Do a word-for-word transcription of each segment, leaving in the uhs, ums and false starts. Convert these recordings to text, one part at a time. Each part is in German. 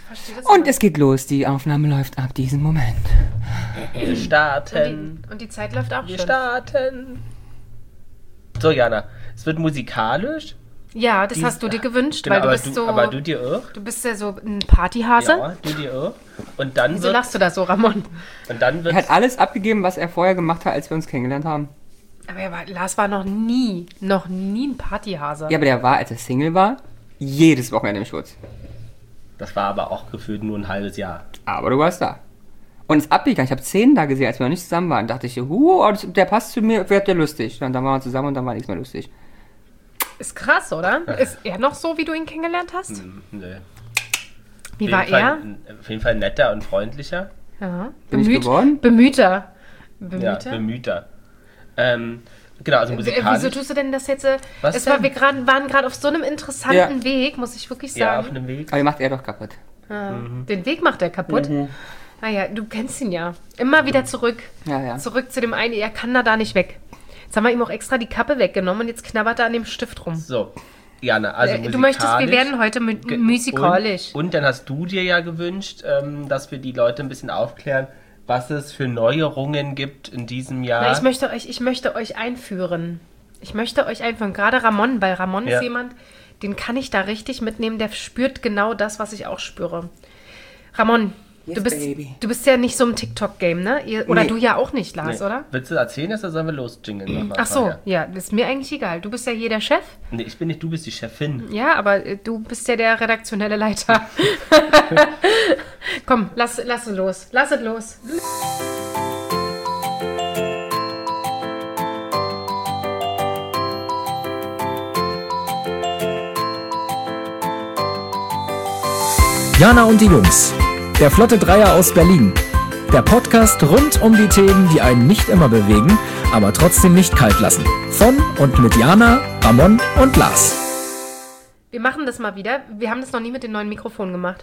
verstehe das Und nicht. es geht los, die Aufnahme läuft ab diesem Moment. Wir starten. Und die, und die Zeit läuft auch Wir schon. starten. So, Jana, es wird musikalisch. Ja, das Dies- hast du dir gewünscht, Genau, weil du aber bist du, so... aber du dir auch. Du bist ja so ein Partyhase. Ja, du dir auch. Und dann Wieso wird, lachst du da so, Ramon? und dann Er wird hat alles abgegeben, was er vorher gemacht hat, als wir uns kennengelernt haben. Aber er war, Lars war noch nie, noch nie ein Partyhase. Ja, aber der war, als er Single war, jedes Wochenende im Schutz. Das war aber auch gefühlt nur ein halbes Jahr. Aber du warst da. Und es abgegangen. Ich habe zehn da gesehen, als wir noch nicht zusammen waren. Dachte ich, huh, oh, der passt zu mir, wird der lustig. Dann, dann waren wir zusammen und dann war nichts mehr lustig. Ist krass, oder? Ist er noch so, wie du ihn kennengelernt hast? Hm, nö. Wie Auf war jeden Fall- er? Auf jeden Fall netter und freundlicher. Ja. Bin ich geworden? Bemühter. Ja, Bemühter? bemühter. Ähm, genau, also Äh, musikalisch. Wieso tust du denn das jetzt? äh, Was es war, denn? wir grad, waren gerade auf so einem interessanten Ja. Weg, muss ich wirklich Ja, auf sagen. einem Weg. Aber die macht er doch kaputt. Ja. Den Weg macht er kaputt. Naja, du kennst ihn ja. Immer wieder zurück. Ja, ja. Zurück zu dem einen. Er kann da da nicht weg. Jetzt haben wir ihm auch extra die Kappe weggenommen und jetzt knabbert er an dem Stift rum. So, Jana, also Äh, du möchtest, wir musikalisch- werden heute mu Ge- musikalisch. Und, und dann hast du dir ja gewünscht, ähm, dass wir die Leute ein bisschen aufklären, was es für Neuerungen gibt in diesem Jahr. Na, ich möchte euch, ich möchte euch einführen. Ich möchte euch einführen. Gerade Ramon, weil Ramon Ja. ist jemand, den kann ich da richtig mitnehmen. Der spürt genau das, was ich auch spüre. Ramon, Yes, du, bist, baby. du bist ja nicht so im TikTok-Game, ne? Ihr, oder Nee. du ja auch nicht, Lars, Nee. oder? Willst du erzählen, oder sollen wir losjingeln nochmal? Ach so, vorher? ja, ist mir eigentlich egal. Du bist ja hier der Chef. Nee, ich bin nicht, du bist die Chefin. Ja, aber äh, du bist ja der redaktionelle Leiter. Komm, lass, lass es los. Lass es los. Jana und die Jungs. Der Flotte Dreier aus Berlin. Der Podcast rund um die Themen, die einen nicht immer bewegen, aber trotzdem nicht kalt lassen. Von und mit Jana, Ramon und Lars. Wir machen das mal wieder. Wir haben das noch nie mit den neuen Mikrofonen gemacht.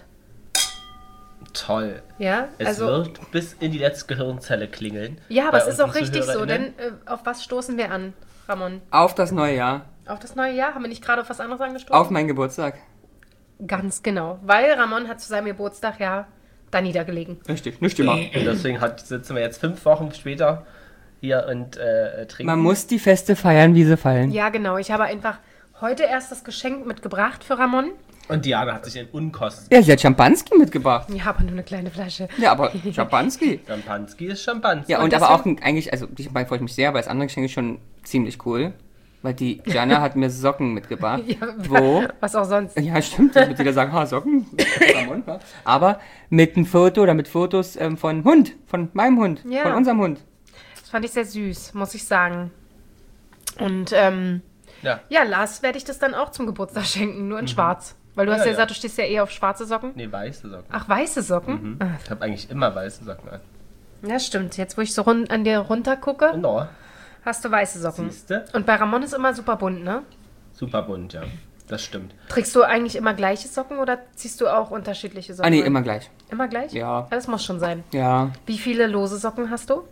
Toll. Ja, Es also. wird bis in die letzte Gehirnzelle klingeln. Ja, aber bei es ist auch unseren richtig so, denn ZuhörerInnen. äh, auf was stoßen wir an, Ramon? Auf das neue Jahr. Auf das neue Jahr? Haben wir nicht gerade auf was anderes angestoßen? Auf meinen Geburtstag. Ganz genau. Weil Ramon hat zu seinem Geburtstag ja da niedergelegen. Richtig, nicht immer. Und deswegen hat, sitzen wir jetzt fünf Wochen später hier und äh, trinken. Man muss die Feste feiern, wie sie fallen. Ja, genau. Ich habe einfach heute erst das Geschenk mitgebracht für Ramon. Und Diana hat sich in Unkosten. Ja, sie hat Champanski mitgebracht. Ja, aber nur eine kleine Flasche. Ja, aber Champanski. Champanski ist Champanski. Ja, und, Und aber auch deswegen- ein, eigentlich, also diesmal freue ich mich sehr, weil das andere Geschenk ist schon ziemlich cool. Weil die Jana hat mir Socken mitgebracht. Ja, Wo? Was auch sonst. Ja, stimmt, das wird wieder sagen, ha, Socken. Aber mit einem Foto oder mit Fotos ähm, von Hund, von meinem Hund, Ja. von unserem Hund. Das fand ich sehr süß, muss ich sagen. Und ähm, Ja. ja, Lars werde ich das dann auch zum Geburtstag schenken, nur in schwarz. Weil du Ja, hast ja ja. gesagt, du stehst ja eher auf schwarze Socken. Nee, weiße Socken. Ach, weiße Socken? Ah, Ich habe eigentlich immer weiße Socken an. ja, stimmt. Jetzt, wo ich so run an dir runter gucke, No, hast du weiße Socken. siehste? Und bei Ramon ist immer super bunt, ne? Super bunt, ja. Das stimmt. Trägst du eigentlich immer gleiche Socken oder ziehst du auch unterschiedliche Socken? Ah, nee, an? immer gleich. Immer gleich? Ja. Das muss schon sein. Ja. Wie viele lose Socken hast du?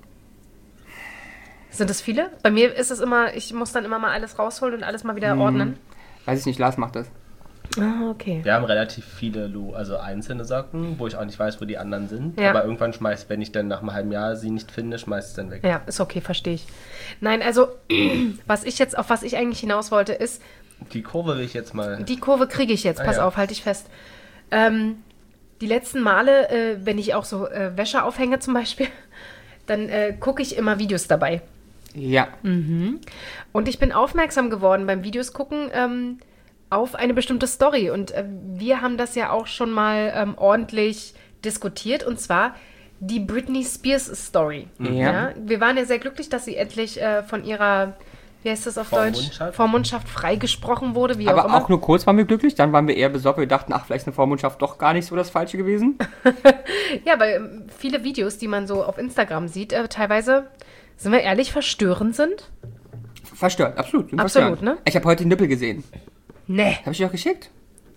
Sind es viele? Bei mir ist es immer, ich muss dann immer mal alles rausholen und alles mal wieder ordnen. Weiß ich nicht, Lars macht das. Ah, okay. Wir haben relativ viele, Lo also einzelne Socken, wo ich auch nicht weiß, wo die anderen sind. Ja. Aber irgendwann schmeißt, wenn ich dann nach einem halben Jahr sie nicht finde, schmeißt es dann weg. Ja, ist okay, verstehe ich. Nein, also, was ich jetzt, auf was ich eigentlich hinaus wollte, ist, Die Kurve will ich jetzt mal. die Kurve kriege ich jetzt, Ah, pass ja. auf, halte ich fest. Ähm, die letzten Male, äh, wenn ich auch so äh, Wäsche aufhänge zum Beispiel, dann äh, gucke ich immer Videos dabei. Ja. Und ich bin aufmerksam geworden beim Videos gucken ähm, auf eine bestimmte Story. Und äh, wir haben das ja auch schon mal ähm, ordentlich diskutiert. Und zwar die Britney Spears Story. Ja. Wir waren ja sehr glücklich, dass sie endlich äh, von ihrer, wie heißt das auf Deutsch? Vormundschaft? Vormundschaft freigesprochen wurde, wie auch Aber immer. auch nur kurz waren wir glücklich, dann waren wir eher besorgt. Wir dachten, ach, vielleicht ist eine Vormundschaft doch gar nicht so das Falsche gewesen. Ja, weil ähm, viele Videos, die man so auf Instagram sieht, äh, teilweise, sind wir ehrlich, verstörend sind. Verstört, absolut. sind Absolut, verstörend. ne? Ich habe heute den Nippel gesehen. Nee. Habe ich dir auch geschickt?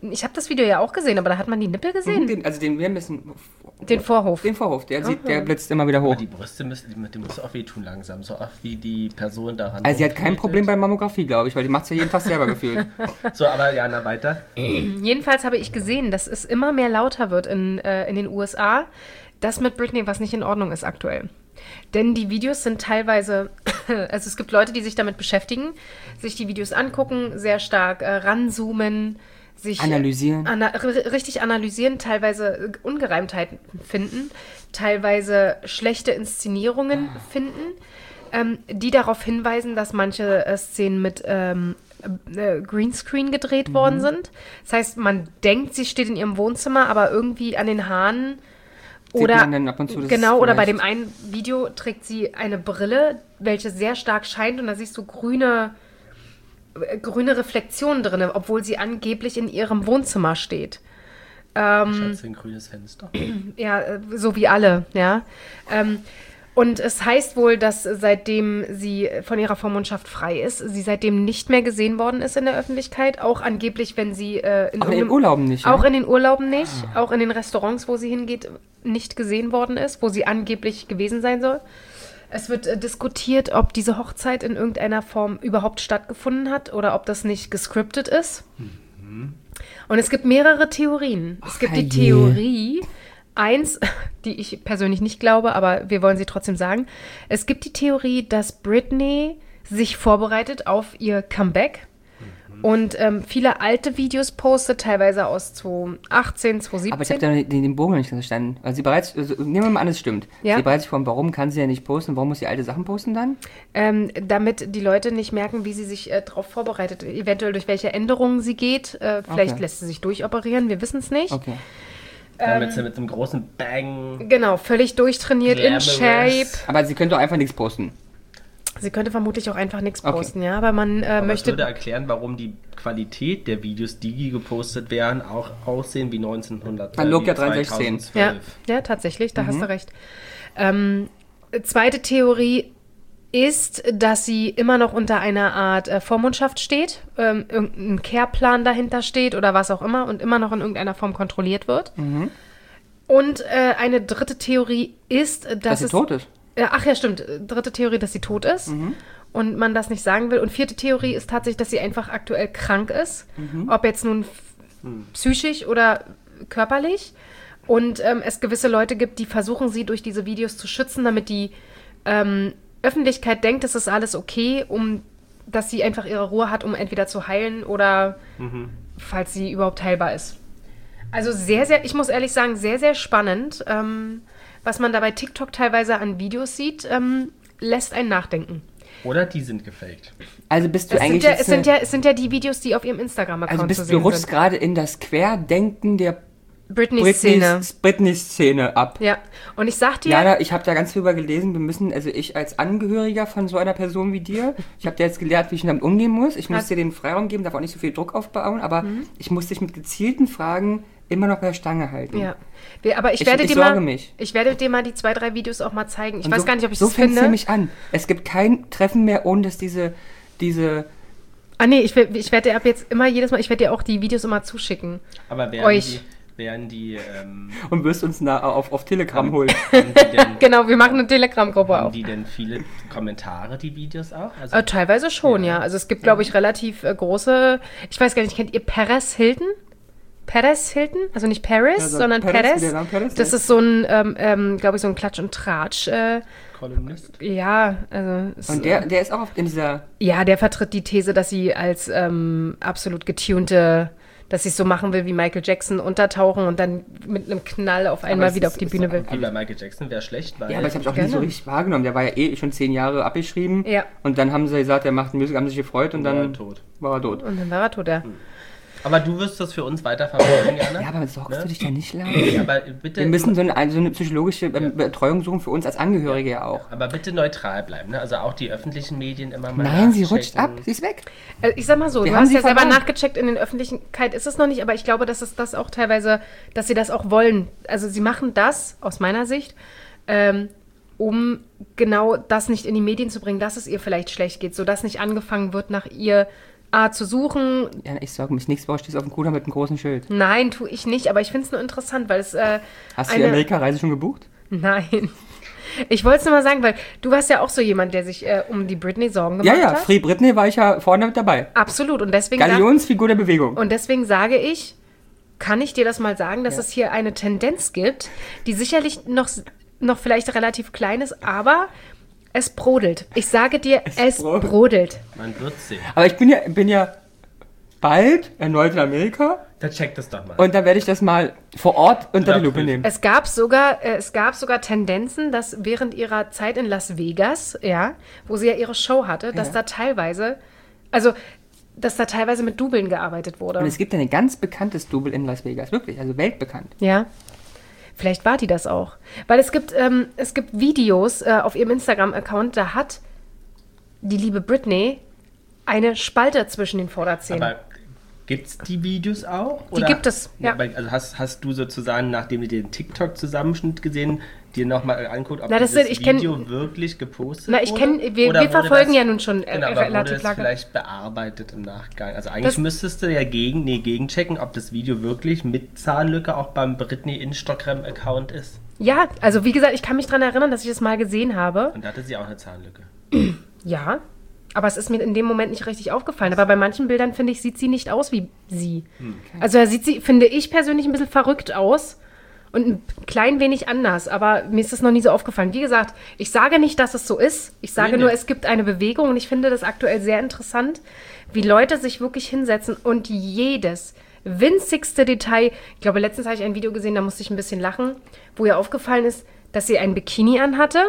Ich habe das Video ja auch gesehen, aber da hat man die Nippel gesehen. Den, also den wir müssen... Den Vorhof. Den Vorhof, der, sieht, der blitzt immer wieder hoch. Aber die Brüste müssen, die muss auch wehtun langsam, so oft wie die Person daran. Also sie hat kein Problem bei Mammographie, glaube ich, weil die macht es ja jeden Tag selber gefühlt. So, aber Jana, weiter. Jedenfalls habe ich gesehen, dass es immer mehr lauter wird in, äh, in den U S A, dass mit Britney was nicht in Ordnung ist aktuell. Denn die Videos sind teilweise, also es gibt Leute, die sich damit beschäftigen, sich die Videos angucken, sehr stark äh, ranzoomen, sich Analysieren. Ana- r- richtig analysieren, teilweise Ungereimtheiten finden, teilweise schlechte Inszenierungen finden, ähm, die darauf hinweisen, dass manche äh, Szenen mit ähm, äh, Greenscreen gedreht Mhm. worden sind. Das heißt, man denkt, sie steht in ihrem Wohnzimmer, aber irgendwie an den Haaren Sieht oder man dann ab und zu, dass genau, es oder bei vielleicht- dem einen Video trägt sie eine Brille, welche sehr stark scheint und da siehst du grüne äh, grüne Reflexionen drin, obwohl sie angeblich in ihrem Wohnzimmer steht. Ähm, Schatz, ein grünes Fenster. ja, äh, so wie alle, ja. Ähm, und es heißt wohl, dass seitdem sie von ihrer Vormundschaft frei ist, sie seitdem nicht mehr gesehen worden ist in der Öffentlichkeit. Auch angeblich, wenn sie äh, in Auch in den irgendeinem- Urlauben nicht, Auch ja? in den Urlauben nicht. Auch in den Restaurants, wo sie hingeht, nicht gesehen worden ist, wo sie angeblich gewesen sein soll. Es wird äh, diskutiert, ob diese Hochzeit in irgendeiner Form überhaupt stattgefunden hat oder ob das nicht gescriptet ist. Und es gibt mehrere Theorien. Es gibt die herrje. Theorie, eins, die ich persönlich nicht glaube, aber wir wollen sie trotzdem sagen. Es gibt die Theorie, dass Britney sich vorbereitet auf ihr Comeback und ähm, viele alte Videos postet, teilweise aus zweitausendachtzehn, zweitausendsiebzehn. Aber ich habe da den, den Bogen noch nicht verstanden. Also sie bereits, also nehmen wir mal an, es stimmt. Ja. Sie bereitet sich vor, warum kann sie ja nicht posten? Warum muss sie alte Sachen posten dann? Ähm, damit die Leute nicht merken, wie sie sich äh, darauf vorbereitet, eventuell durch welche Änderungen sie geht. Äh, vielleicht Okay. lässt sie sich durchoperieren, wir wissen es nicht. Okay. Damit Ähm, sie mit einem großen Bang. Genau, völlig durchtrainiert, in Glamorous. Shape. Aber sie könnte auch einfach nichts posten. Sie könnte vermutlich auch einfach nichts Okay. posten, ja, aber man äh, Aber das möchte... würde erklären, warum die Qualität der Videos, die gepostet werden, auch aussehen wie neunzehnhundert. An Nokia wie dreihundertsechzehn. Ja, zweitausendzwölf. ja, tatsächlich, da hast Mhm. du recht. Ähm, zweite Theorie ist, dass sie immer noch unter einer Art äh, Vormundschaft steht, ähm, irgendein Care-Plan dahinter steht oder was auch immer und immer noch in irgendeiner Form kontrolliert wird. Mhm. Und äh, eine dritte Theorie ist, dass, Dass sie es... tot ist. Ja, ach ja, stimmt. Dritte Theorie, dass sie tot ist Mhm. und man das nicht sagen will. Und vierte Theorie ist tatsächlich, dass sie einfach aktuell krank ist. Mhm. Ob jetzt nun f- psychisch oder körperlich. Und ähm, es gewisse Leute gibt, die versuchen, sie durch diese Videos zu schützen, damit die ähm, Öffentlichkeit denkt, es ist alles okay, um dass sie einfach ihre Ruhe hat, um entweder zu heilen oder falls sie überhaupt heilbar ist. Also sehr, sehr, ich muss ehrlich sagen, sehr, sehr spannend. Ähm, was man da bei TikTok teilweise an Videos sieht, ähm, lässt einen nachdenken. Oder die sind gefaked. Also bist du Es sind, eigentlich ja, jetzt es, sind eine- ja, es sind ja die Videos, die auf ihrem Instagram-Account also zu bist du sehen rutschst sind. gerade in das Querdenken der Britney-Szene. Britney- Britney-Szene ab. Ja, und ich sag dir, Jana, ich habe da ganz viel über gelesen. Wir müssen, also ich als Angehöriger von so einer Person wie dir, ich habe dir jetzt gelernt, wie ich damit umgehen muss. Ich muss Hat- dir den Freiraum geben, darf auch nicht so viel Druck aufbauen, aber Mhm. ich muss dich mit gezielten Fragen immer noch bei der Stange halten. ja. Wir, aber ich, Ich- werde ich dir sorge mal, mich. ich werde dir mal die zwei, drei Videos auch mal zeigen. Ich Und weiß so, gar nicht, ob ich so das fängt's finde. nämlich an. Es gibt kein Treffen mehr, ohne dass diese, diese Ah nee, ich, will- ich werde dir ab jetzt immer jedes Mal, ich werde dir auch die Videos immer zuschicken. Aber werden Euch. die, werden die, ähm, und wirst uns na, auf, auf Telegram holen. haben die denn, Genau, wir machen eine Telegram-Gruppe haben auf. die denn viele Kommentare, die Videos auch? Also, Äh, teilweise schon, ja. Ja. Also es gibt, glaube ich, relativ äh, große, ich weiß gar nicht, kennt ihr Perez Hilton? Perez Hilton? Also nicht Paris, Ja, so sondern Perez, Perez. wie der Name Perez, Das ja. ist so ein, ähm, ähm, glaube ich, so ein Klatsch und Tratsch. Äh, Kolumnist. ja, also... es- Und der, der ist auch auf, in dieser... Ja, der vertritt die These, dass sie als ähm, absolut getunte, dass sie es so machen will wie Michael Jackson, untertauchen und dann mit einem Knall auf einmal es wieder ist- auf die ist Bühne so- will. Wie bei Michael Jackson wäre schlecht, weil Ja, aber ich habe auch Gerne. nicht so richtig wahrgenommen. Der war ja eh schon zehn Jahre abgeschrieben. Ja. Und dann haben sie gesagt, er macht Musik, haben sich gefreut und war dann er tot. war er tot. Und dann war er tot, ja. Aber du wirst das für uns weiter verfolgen, Jana? Ja, aber sorgst Ne? du dich da nicht lang? Ja, aber bitte, Wir müssen so eine, so eine psychologische ähm, Betreuung suchen für uns als Angehörige ja auch. aber bitte neutral bleiben, ne? Also auch die öffentlichen Medien immer mal Nein, sie nachchecken. rutscht ab, sie ist weg. Äh, Ich sag mal so, Wir du haben hast sie ja selber verloren. nachgecheckt, in den Öffentlichkeit ist es noch nicht, aber ich glaube, dass es das auch teilweise, dass sie das auch wollen. Also sie machen das, aus meiner Sicht, ähm, um genau das nicht in die Medien zu bringen, dass es ihr vielleicht schlecht geht, sodass nicht angefangen wird, nach ihr A, zu suchen. Ja, ich sag mich nichts, stehst auf dem Kuder mit einem großen Schild. Nein, tue ich nicht, aber ich finde es nur interessant, weil es äh, Hast du eine... die Amerika-Reise schon gebucht? Nein. Ich wollte es nur mal sagen, weil du warst ja auch so jemand, der sich äh, um die Britney Sorgen Ja, gemacht ja, hat. Free Britney war ich ja vorne mit dabei. Absolut. Und deswegen, sag, Galionsfigur der Bewegung. und deswegen sage ich, kann ich dir das mal sagen, dass Ja. es hier eine Tendenz gibt, die sicherlich noch, noch vielleicht relativ klein ist, aber es brodelt. Ich sage dir, es, Es brodelt. brodelt. Man wird sehen. Aber ich bin ja, bin ja bald erneut in Amerika Dann check das doch mal. und da werde ich das mal vor Ort unter die Lupe Überprüfen. nehmen. Es gab sogar, äh, es gab sogar Tendenzen, dass während ihrer Zeit in Las Vegas, ja, wo sie ja ihre Show hatte, dass Ja. da teilweise, also dass da teilweise mit Dubeln gearbeitet wurde. Und es gibt ein ganz bekanntes Double in Las Vegas, wirklich, also weltbekannt. Ja. Vielleicht war die das auch. Weil es gibt, ähm, es gibt Videos äh, auf ihrem Instagram-Account, da hat die liebe Britney eine Spalte zwischen den Vorderzähnen. Aber gibt's die Videos auch? Die gibt es, ja. aber, also hast, hast du sozusagen, nachdem du den TikTok-Zusammenschnitt gesehen, dir nochmal anguckt, ob Na, das dieses sind- ich kenn- Video wirklich gepostet Na, ich wurde? kenn- wir- Oder wir wurde verfolgen das, ja nun schon, äh, genau, aber relativ wurde das lange. vielleicht bearbeitet im Nachgang? Also eigentlich Das- müsstest du ja gegen, nee, gegenchecken, ob das Video wirklich mit Zahnlücke auch beim Britney Instagram-Account ist. Ja, also wie gesagt, ich kann mich daran erinnern, dass ich das mal gesehen habe. Und da hatte sie auch eine Zahnlücke. Ja, aber es ist mir in dem Moment nicht richtig aufgefallen. Aber bei manchen Bildern, finde ich, sieht sie nicht aus wie sie. Also da sieht sie, finde ich persönlich, ein bisschen verrückt aus und ein klein wenig anders. Aber mir ist das noch nie so aufgefallen. Wie gesagt, ich sage nicht, dass es so ist. Ich sage Nee, nur, nee. es gibt eine Bewegung und ich finde das aktuell sehr interessant, wie Leute sich wirklich hinsetzen und jedes winzigste Detail, ich glaube, letztens habe ich ein Video gesehen, da musste ich ein bisschen lachen, wo ihr aufgefallen ist, dass sie ein Bikini anhatte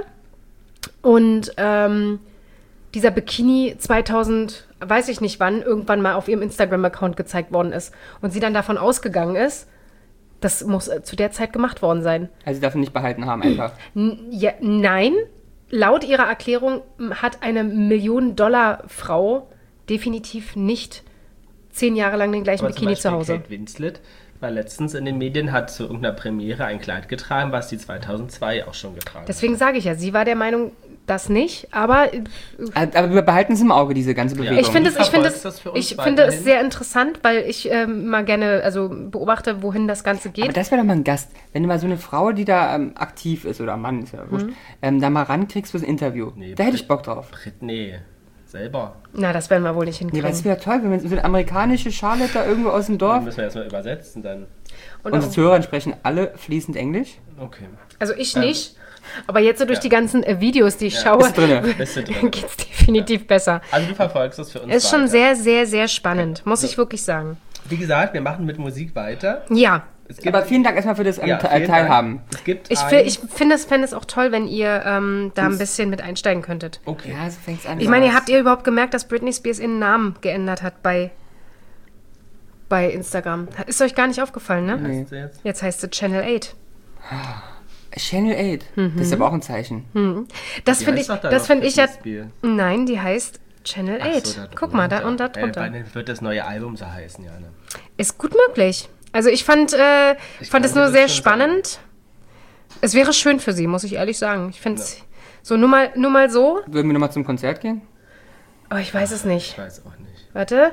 und ähm, dieser Bikini zweitausend, weiß ich nicht wann, irgendwann mal auf ihrem Instagram-Account gezeigt worden ist und sie dann davon ausgegangen ist, das muss äh, zu der Zeit gemacht worden sein. Also sie darf ihn nicht behalten haben einfach. N ja, nein, laut ihrer Erklärung m, hat eine Million-Dollar-Frau definitiv nicht zehn Jahre lang den gleichen Aber zum Bikini zu Beispiel Hause. Kate Winslet war letztens in den Medien, hat zu irgendeiner Premiere ein Kleid getragen, was sie zweitausendzwei auch schon getragen Deswegen sage ich ja, sie war der Meinung, das nicht, aber äh, Aber wir behalten es im Auge, diese ganze Bewegung. ich finde Du es, ich finde verfolgst es, das für uns ich finde es weiterhin? sehr interessant, weil ich ähm, mal gerne, also beobachte, wohin das Ganze Aber geht. das wäre doch mal ein Gast. Wenn du mal so eine Frau, die da ähm, aktiv ist, oder Mann, ist ja wurscht, Mhm. ähm, da mal rankriegst fürs Interview. Nee, da hätte ich Bock drauf. Britney selber. Na, das werden wir wohl nicht Nee, hinkriegen. weil es wäre toll, wenn wir so eine amerikanische Charlotte da irgendwo aus dem Dann Dorf. müssen wir erstmal übersetzen dann. Und Unsere auch, Zuhörer sprechen alle fließend Englisch. Okay. also ich nicht, aber jetzt so durch Ja. die ganzen äh, Videos, die ich Ja. schaue, Bist drinne. Bist du drin? geht es definitiv besser. Also du verfolgst das für uns Ist schon weiter. sehr, sehr, sehr spannend, muss ich wirklich sagen. Wie gesagt, wir machen mit Musik weiter. Ja, Es gibt, Aber vielen Dank erstmal für das ähm, ja, Te- vielen Teilhaben. Dank. Es gibt ich, ein, fi- ich finde es, fände es auch toll, wenn ihr ähm, da ein bisschen mit einsteigen könntet. Okay. Ja, so fängt's an. Ich meine, ihr habt ihr überhaupt gemerkt, dass Britney Spears ihren Namen geändert hat bei, bei Instagram? Ist euch gar nicht aufgefallen, ne? Heißt sie jetzt? Jetzt heißt es Channel acht. Channel acht. Das ist aber auch ein Zeichen. Das Die finde heißt ich, doch dann das noch finde ich ja. Britney Spears. Nein, die heißt Channel Ach acht. so, da Guck mal, da drunter. und da Äh, drunter. wann wird das neue Album so heißen, Jana? Ist gut möglich. Also ich fand, äh, Ich fand kann es dir nur das sehr schon spannend. Es wäre schön für sie, muss ich ehrlich sagen. Ich finde es so nur mal, nur mal so. Würden wir nochmal zum Konzert gehen? Aber ich weiß es Ich nicht. weiß auch nicht. Warte.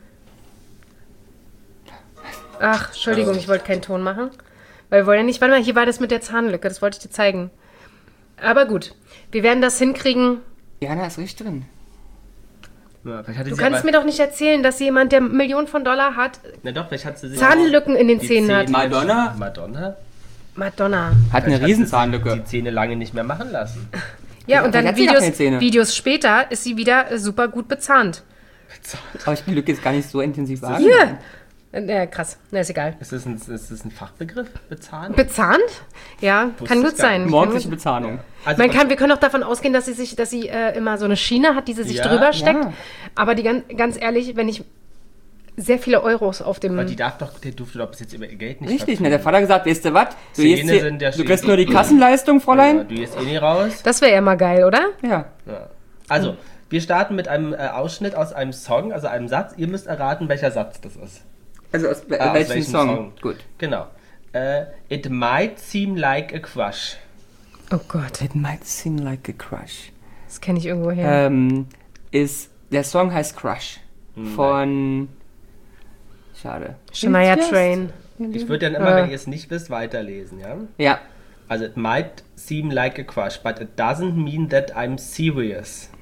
Ach, Entschuldigung, ich wollte keinen Ton machen. Weil wir wollen ja nicht, warte mal, hier war das mit der Zahnlücke, das wollte ich dir zeigen. Aber gut, wir werden das hinkriegen. Jana ist richtig drin. Ja, vielleicht hatte Du sie kannst aber, mir doch nicht erzählen, dass jemand, der Millionen von Dollar hat, Na doch, vielleicht hat sie sich Zahnlücken in den die Zähnen hat. Zähne- Madonna? Madonna? Madonna. Hat eine Vielleicht hat sie sich Riesenzahnlücke. Die Zähne lange nicht mehr machen lassen. Ja, und Vielleicht dann hat sie gar keine Videos, Zähne. Videos später ist sie wieder äh, super gut bezahnt. Aber ich die Lücke jetzt gar nicht so intensiv wahr. Hier! Ja, krass. Na, ist egal. Ist das ein, ist das ein Fachbegriff? Bezahlen? Bezahnt? Ja, Wusste kann ich gut gar sein. nicht. Morgendliche Kann gut- Bezahlung. Also Man kann, wir können auch davon ausgehen, dass sie sich, dass sie äh, immer so eine Schiene hat, die sie sich Ja, drüber steckt. ja. Aber die ganz, ganz ehrlich, wenn ich sehr viele Euros auf dem. aber die darf doch, der durfte doch bis jetzt über ihr Geld nicht Richtig, verfügen. ne? Der Vater hat gesagt, weißt du was? Du, Zähne gehst hier- sind der du Schiene. kriegst nur die Kassenleistung, Ja, Fräulein. du gehst eh nie raus. Das wäre ja mal geil, oder? Ja. Ja. Also, wir starten mit einem äh, Ausschnitt aus einem Song, also einem Satz. Ihr müsst erraten, welcher Satz das ist. Also aus, äh, Ah, aus welchem welchem Song? Song? Gut. Genau. Äh, It might seem like a crush. Oh Gott, It might seem like a crush. das kenne ich irgendwo her. Ähm, ist, der Song heißt Crush. von... Schade. Shania Twain. Ich würde dann immer, Äh. wenn ihr es nicht wisst, weiterlesen, ja? Ja. Also, it might seem like a crush, but it doesn't mean that I'm serious.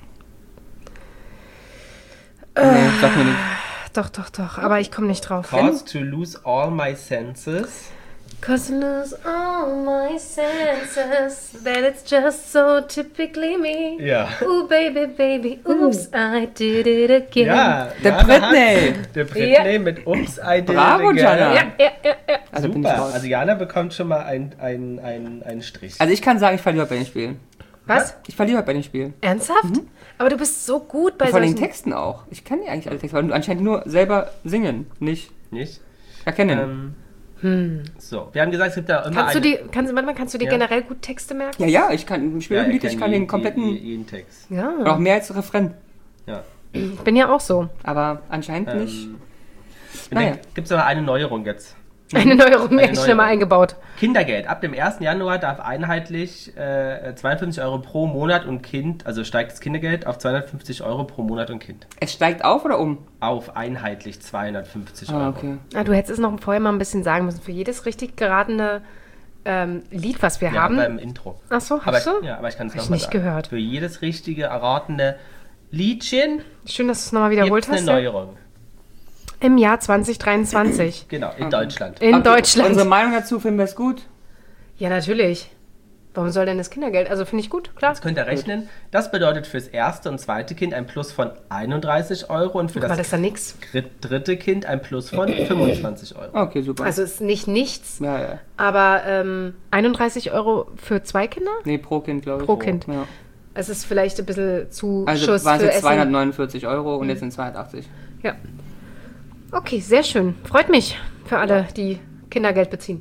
Nee, sag mir nicht. Doch, doch, doch. Aber ich komme nicht drauf. Cause to lose all my senses. Cause I lose all my senses, that it's just so typically me. Ja. Ooh, baby, baby, oops, I did it again. Ja, Der Jana Britney. hat's. Der Britney Ja. mit Ups, I did Bravo, it again. Jana. Ja, ja, ja, ja. Also bin ich Super, raus. also Jana bekommt schon mal einen ein, ein, ein Strich. Also ich kann sagen, ich verliere heute bei den Spielen. Was? Ich verliere heute bei den Spielen. Ernsthaft? Aber du bist so gut bei Von den solchen... Texten auch. Ich kann ja eigentlich alle Texte, weil du anscheinend nur selber singen, nicht Nicht? erkennen. Ähm, So, wir haben gesagt, es gibt ja immer Kannst du eine... die, kannst, warte mal, kannst du dir Ja. generell gut Texte merken? Ja, ja, ich kann im Spiel Ja, ein Lied, ihr ich kennt kann den jeden- kompletten, jeden, jeden Text. Ja. oder auch mehr als Refrain. Ja. Ich bin ja auch so. Aber anscheinend nicht. Ähm, Naja. Gibt es aber eine Neuerung jetzt. Eine Neuerung, Eine echt schnell mal Neuerung. eingebaut. Kindergeld. Ab dem ersten Januar darf einheitlich äh, zweiundfünfzig Euro pro Monat und Kind, also steigt das Kindergeld auf zweihundertfünfzig Euro pro Monat und Kind. Es steigt auf oder um? Auf einheitlich zweihundertfünfzig Euro. Ah, okay. Ah, du hättest es noch vorher mal ein bisschen sagen müssen. Für jedes richtig geratene ähm, Lied, was wir Ja, haben. beim Intro. Ach so, Aber, hast du? ja, aber ich kann es Hab ich nochmal nicht sagen. gehört. Für jedes richtige erratene Liedchen Schön, dass du es nochmal wiederholt gibt es hast. eine ja. Neuerung. Im Jahr zwanzig dreiundzwanzig. Genau, in Deutschland. In Okay, Deutschland. Unsere Meinung dazu finden wir es gut. Ja, natürlich. Warum soll denn das Kindergeld? Also finde ich gut, klar. Jetzt könnt ihr rechnen. Das bedeutet fürs erste und zweite Kind ein Plus von einunddreißig Euro und für Guck mal, das das ist da nix. dr- dritte Kind ein Plus von fünfundzwanzig Euro. Okay, super. Also ist nicht nichts, ja, ja. aber ähm, einunddreißig Euro für zwei Kinder? Nee, pro Kind, glaube ich. Pro Kind. Ja. Es ist vielleicht ein bisschen zu Also Schuss waren es für jetzt Essen. zweihundertneunundvierzig Euro und jetzt sind es zweihundertachtzig. Ja. Okay, sehr schön. Freut mich für alle, die Kindergeld beziehen.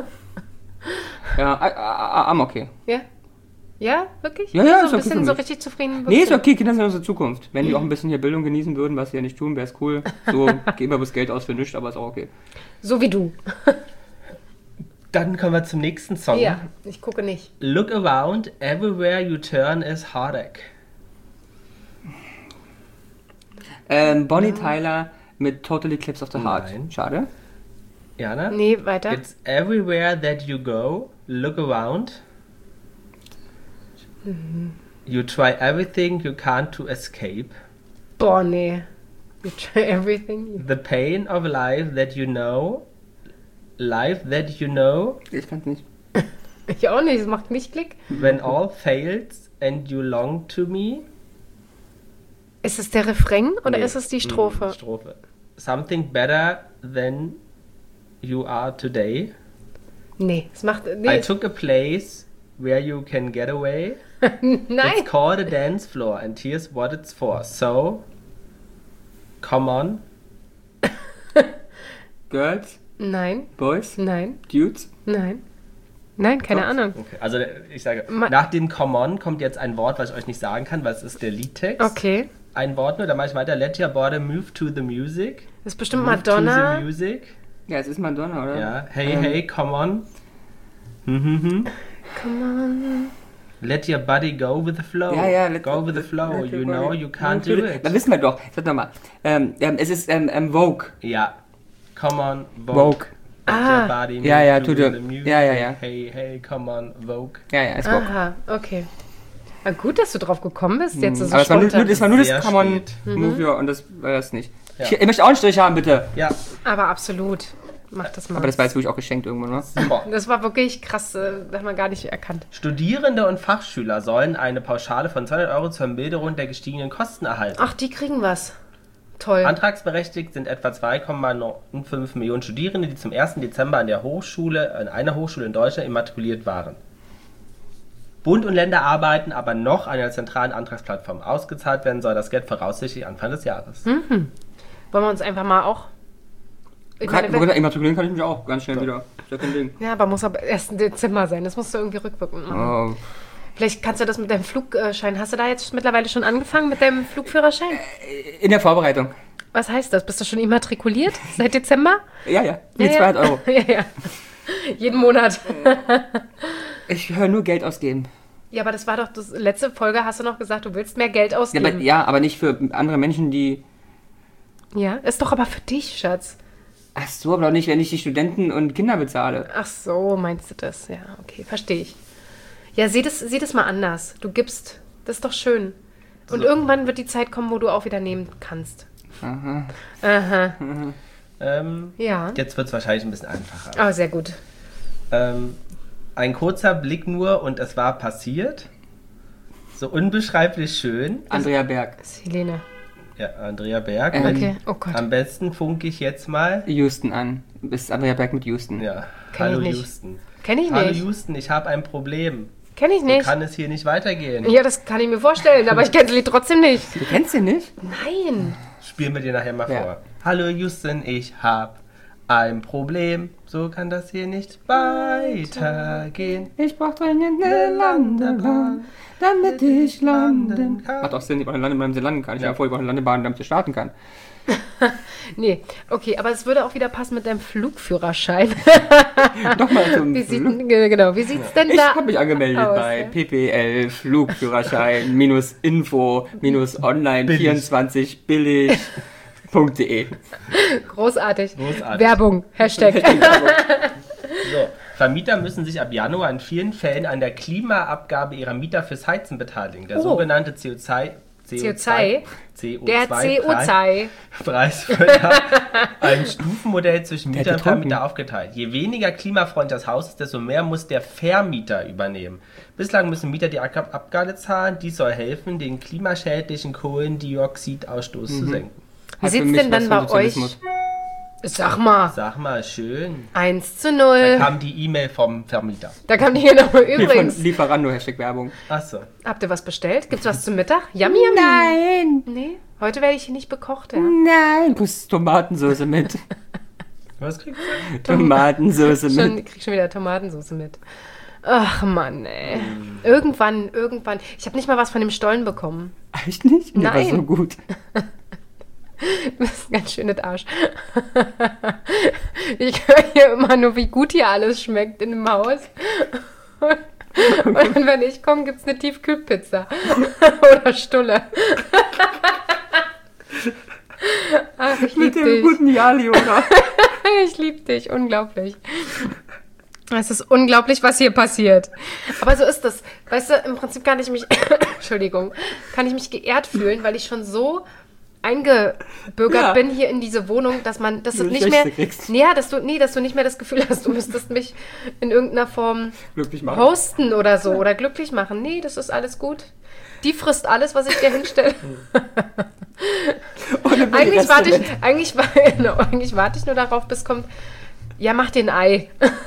Ja, ah, ah, ah, okay. Ja? Ja, wirklich? Ja, ja, so ist ein okay bisschen für so mich. richtig zufrieden. Nee, ist okay, Kinder sind unsere Zukunft. Wenn die auch ein bisschen hier Bildung genießen würden, was sie ja nicht tun, wäre es cool. So, geben wir das Geld aus für nichts, aber ist auch okay. So wie du. Dann kommen wir zum nächsten Song. Ja, ich gucke nicht. Look around, everywhere you turn is heartache. Ähm, Bonnie Tyler mit Total Eclipse of the Heart. Nein. Schade. Jana? Nee, weiter. It's everywhere that you go, look around. You try everything you can to escape. Boah, nee. You try everything. The pain of life that you know. Life that you know. Ich kann's nicht. Ich auch nicht, es macht nicht Klick. When all fails and you long to me. Ist es der Refrain oder Nee. ist es die Strophe? Mm, Strophe. Something better than you are today. Nee, es macht. I Nee, took a place where you can get away. nein. It's called a dance floor and here's what it's for. So, come on. Girls, Nein, Boys, nein, Dudes. nein. Nein, keine Doch. Ahnung. Okay. Also ich sage, Ma- nach dem Come on kommt jetzt ein Wort, was ich euch nicht sagen kann, weil es ist der Liedtext. Okay. Ein Wort nur, dann mache ich weiter. Let your body move to the music. Das ist bestimmt Move Madonna. to the music. Ja, es ist Madonna, oder? Ja. Hey, Ähm, hey, come on. Hm, hm, hm. Come on. Let your body go with the flow. Ja, ja, let- go with the flow. let your You know body- you can't do it. Da wissen wir doch. Sag nochmal. Ähm, ähm, es ist ähm, ähm, Vogue. Ja. Come on, Vogue. Vogue. Let Ah. your body move Ja, ja, to tut er. the music. Ja, ja, ja. Hey, hey, come on, Vogue. Ja, ja, ist Vogue. Aha, okay. Na gut, dass du drauf gekommen bist. Jetzt ist Aber es war nur, spontan. nur, es war nur Sehr das Come on spät. Move, ja, und das war das nicht. Ja. Ich, ich möchte auch einen Strich haben, bitte. Ja, Aber absolut. Mach das mal. Aber das war jetzt wirklich auch geschenkt irgendwann, oder? super. Das war wirklich krass, äh, das hat man gar nicht erkannt. Studierende und Fachschüler sollen eine Pauschale von zweihundert Euro zur Milderung der gestiegenen Kosten erhalten. Ach, die kriegen was. Toll. Antragsberechtigt sind etwa zwei Komma fünf Millionen Studierende, die zum ersten Dezember an der Hochschule, an einer Hochschule in Deutschland immatrikuliert waren. Bund und Länder arbeiten aber noch an einer zentralen Antragsplattform. Ausgezahlt werden soll das Geld voraussichtlich Anfang des Jahres. Wollen wir uns einfach mal auch. Ich Kann, meine, wenn, immatrikulieren kann ich mich auch ganz schnell wieder. Ist ja kein Ding. ja, aber muss aber erst im Dezember sein. Das musst du irgendwie rückwirkend machen. Oh. Vielleicht kannst du das mit deinem Flugschein. Hast du da jetzt mittlerweile schon angefangen mit deinem Flugführerschein? In der Vorbereitung. Was heißt das? Bist du schon immatrikuliert seit Dezember? Ja, ja. Wie Ja, ja. zweihundert Euro. ja, ja. Jeden Monat. Ich höre nur Geld ausgeben. Ja, aber das war doch das letzte Folge, hast du noch gesagt, du willst mehr Geld Ja ausgeben. aber, ja, aber nicht für andere Menschen, die Ja, ist doch aber für dich, Schatz. Ach so, aber doch nicht, wenn ich die Studenten und Kinder bezahle. Ach so, meinst du das? Ja, okay, verstehe ich. Ja, sieh das, sieh das mal anders. Du gibst, das ist doch schön. Und So. irgendwann wird die Zeit kommen, wo du auch wieder nehmen kannst. Aha. Aha, Ähm, ja. Jetzt wird es wahrscheinlich ein bisschen einfacher. Oh, sehr gut. Ähm, ein kurzer Blick nur und es war passiert. So unbeschreiblich schön. Andrea Berg. Das ist Helene. Ja, Andrea Berg. Ähm, Okay, oh Gott. Am besten funke ich jetzt mal. Houston an. Ist Andrea Berg mit Houston. Ja, Kenn hallo ich nicht. Houston. Kenn ich Hallo nicht. Houston, ich habe ein Problem. Kenn ich So nicht. kann es hier nicht weitergehen. Ja, das kann ich mir vorstellen, aber ich kenne das Lied trotzdem nicht. Du kennst ihn nicht? Nein. Spielen wir dir nachher mal Ja. vor. Hallo Houston, ich hab ein Problem. So kann das hier nicht weitergehen. Ich brauch dringend eine Landebahn, damit ich landen kann. Macht auch Sinn, ich brauche eine Landebahn, damit sie landen kann. Ich Ja. habe vor, ich brauche eine Landebahn, damit sie starten kann. Nee, okay, aber es würde auch wieder passen mit deinem Flugführerschein. Doch mal zum Wie sieht, Flug. genau, wie sieht's denn Ich da habe mich angemeldet aus, bei ja? P P L Flugführerschein minus info minus online Billig. vierundzwanzig billig punkt de. Großartig. Großartig. Werbung, Hashtag. So, Vermieter müssen sich ab Januar in vielen Fällen an der Klimaabgabe ihrer Mieter fürs Heizen beteiligen. Der Oh. sogenannte C O zwei C O zwei? C O Der zwei C O zwei. Preis wird nach einem Stufenmodell zwischen Der Mieter hat und Vermieter getrunken. aufgeteilt. Je weniger klimafreundlich das Haus ist, desto mehr muss der Vermieter übernehmen. Bislang müssen Mieter die Ab- Abgabe zahlen. Dies soll helfen, den klimaschädlichen Kohlendioxidausstoß Mhm. zu senken. Wie Hat für sieht's mich denn dann was bei von Sozialismus. euch? Sag mal, Sag mal, schön. eins zu Da null. kam die E-Mail vom Vermieter. Da kam die hier nochmal Hier von übrigens. Lieferando, Hashtag Werbung. Achso. Habt ihr was bestellt? Gibt's was zum Mittag? Yummy, yummy. Nein, Nee, heute werde ich hier nicht bekocht, ja. nein. Du hast Tomatensauce mit. Was kriegst du? Tomatensauce Schon, mit. ich krieg schon wieder Tomatensauce mit. Ach Mann, ey. Irgendwann, irgendwann. Ich habe nicht mal was von dem Stollen bekommen. Echt nicht? Der war Nein. so gut. Du bist ein ganz schönes Arsch. Ich höre hier immer nur, wie gut hier alles schmeckt in dem Haus. Und, und wenn ich komme, gibt es eine Tiefkühlpizza. Oder Stulle. Ach, ich lieb Mit dem dich. guten Jali, oder? Ich lieb dich. Unglaublich. Es ist unglaublich, was hier passiert. Aber so ist das. Weißt du, im Prinzip kann ich mich, Entschuldigung, kann ich mich geehrt fühlen, weil ich schon so eingebürgert Ja. bin hier in diese Wohnung, dass man, dass Du du nicht Rechte mehr, kriegst. ja, dass du, nee, dass du nicht mehr das Gefühl hast, du müsstest mich in irgendeiner Form Glücklich machen. hosten oder so oder glücklich machen. Nee, das ist alles gut. Die frisst alles, was ich dir hinstelle. Und dann wird die Eigentlich warte ich, Reste eigentlich, wa- genau, eigentlich warte ich nur darauf, bis kommt, ja, mach dir ein Ei.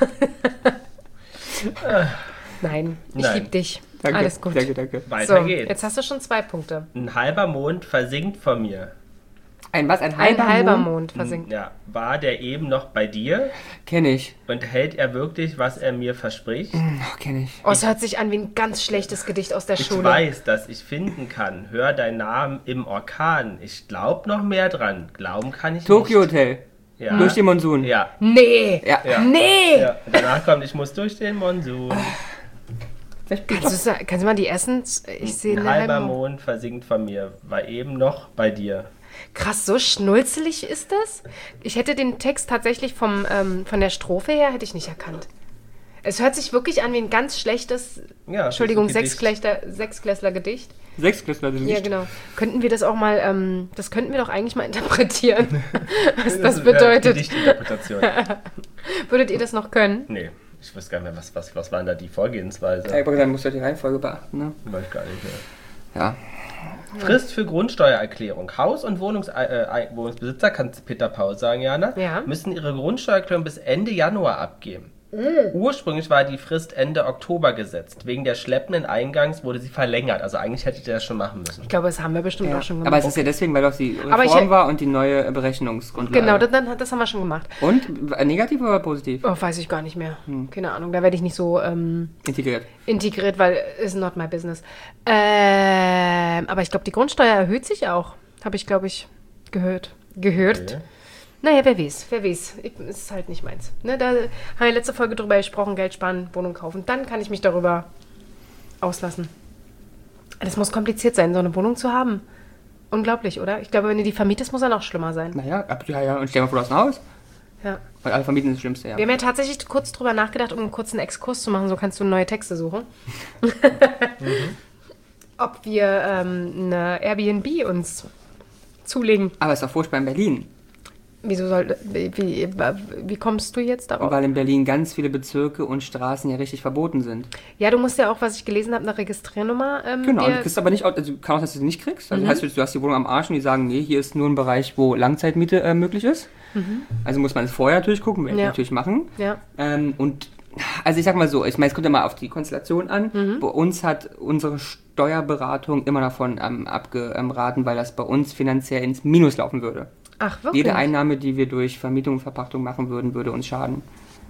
Nein, ich Nein. liebe dich. Danke, Alles gut. danke, danke. Weiter So, geht's. jetzt hast du schon zwei Punkte. Ein halber Mond versinkt von mir. Ein was? Ein Ein halber, halber Mond? Mond versinkt. Ja, war der eben noch bei dir Kenn ich. und hält er wirklich, was er mir verspricht? Oh, kenn ich. Oh, es hört sich an wie ein ganz schlechtes Gedicht aus der Ich Schule. weiß, dass ich finden kann. Hör deinen Namen im Orkan. Ich glaub noch mehr dran. Glauben kann ich Tokyo nicht. Hotel. Ja. Durch den Monsun. Ja. Nee. Ja. Ja. Nee. Ja. Und danach kommt, ich muss durch den Monsun. Vielleicht Kannst, du, sa- kannst du mal die Essens... Ich sehe Ein eine halber halbe... Mond versinkt von mir. War eben noch bei dir. Krass, so schnulzelig ist das? Ich hätte den Text tatsächlich vom, ähm, von der Strophe her hätte ich nicht erkannt. Es hört sich wirklich an wie ein ganz schlechtes, Ja, Entschuldigung, das ist ein Gedicht. Sechsklässler, Sechsklässler-Gedicht. Sechsklässler sind Ja, nicht. genau. Könnten wir das auch mal, ähm, das könnten wir doch eigentlich mal interpretieren, was das ist, äh, bedeutet. Gedichtinterpretation. Würdet ihr das noch können? Nee, ich weiß gar nicht mehr, was, was, was war denn da die Vorgehensweise? Ja, aber dann musst du die Reihenfolge beachten, ne? Weiß ich gar nicht mehr. Ja. Frist für Grundsteuererklärung. Haus- und Wohnungs äh, Wohnungsbesitzer, kann Peter Paul sagen, Jana, Ja. müssen ihre Grundsteuererklärung bis Ende Januar abgeben. Ursprünglich war die Frist Ende Oktober gesetzt. Wegen der schleppenden Eingangs wurde sie verlängert. Also eigentlich hättet ihr das schon machen müssen. Ich glaube, das haben wir bestimmt Ja. auch schon gemacht. Aber es ist ja deswegen, weil doch die Aber Reform ich- war und die neue Berechnungsgrundlage. Genau, das, dann- das haben wir schon gemacht. Und äh, negativ oder positiv? Oh, weiß ich gar nicht mehr. Hm. Keine Ahnung, da werde ich nicht so ähm, Integriert. integriert, weil it's not my business. Ähm, aber ich glaube, die Grundsteuer erhöht sich auch. Habe ich, glaube ich, gehört. Gehört. Okay. Naja, wer weiß, wer weiß. Ich, es ist halt nicht meins. Ne, da haben wir letzte Folge drüber gesprochen, Geld sparen, Wohnung kaufen. Dann kann ich mich darüber auslassen. Das muss kompliziert sein, so eine Wohnung zu haben. Unglaublich, oder? Ich glaube, wenn du die vermietest, muss er noch schlimmer sein. Naja, ab, ja, ja, und stell dir mal vor, du hast ein Haus. Ja. Weil alle vermieten ist das Schlimmste, ja. Wir haben ja tatsächlich kurz drüber nachgedacht, um einen kurzen Exkurs zu machen. So kannst du neue Texte suchen. mhm. Ob wir ähm, eine Airbnb uns zulegen. Aber es ist doch furchtbar in Berlin. Wieso soll... Wie, wie, wie kommst du jetzt darauf? Weil in Berlin ganz viele Bezirke und Straßen ja richtig verboten sind. Ja, du musst ja auch, was ich gelesen habe, eine Registriernummer. Ähm, Genau, dir- du kriegst aber nicht, also kann auch, dass du sie nicht kriegst. Also heißt, du hast die Wohnung am Arsch und die sagen, nee, hier ist nur ein Bereich, wo Langzeitmiete äh, möglich ist. Also muss man es vorher natürlich gucken, werden wir Ja. natürlich machen. Ja. Ähm, und also ich sag mal so, ich meine, es kommt ja mal auf die Konstellation an. Bei uns hat unsere Steuerberatung immer davon ähm, abgeraten, weil das bei uns finanziell ins Minus laufen würde. Ach, wirklich? Jede Einnahme, die wir durch Vermietung und Verpachtung machen würden, würde uns schaden.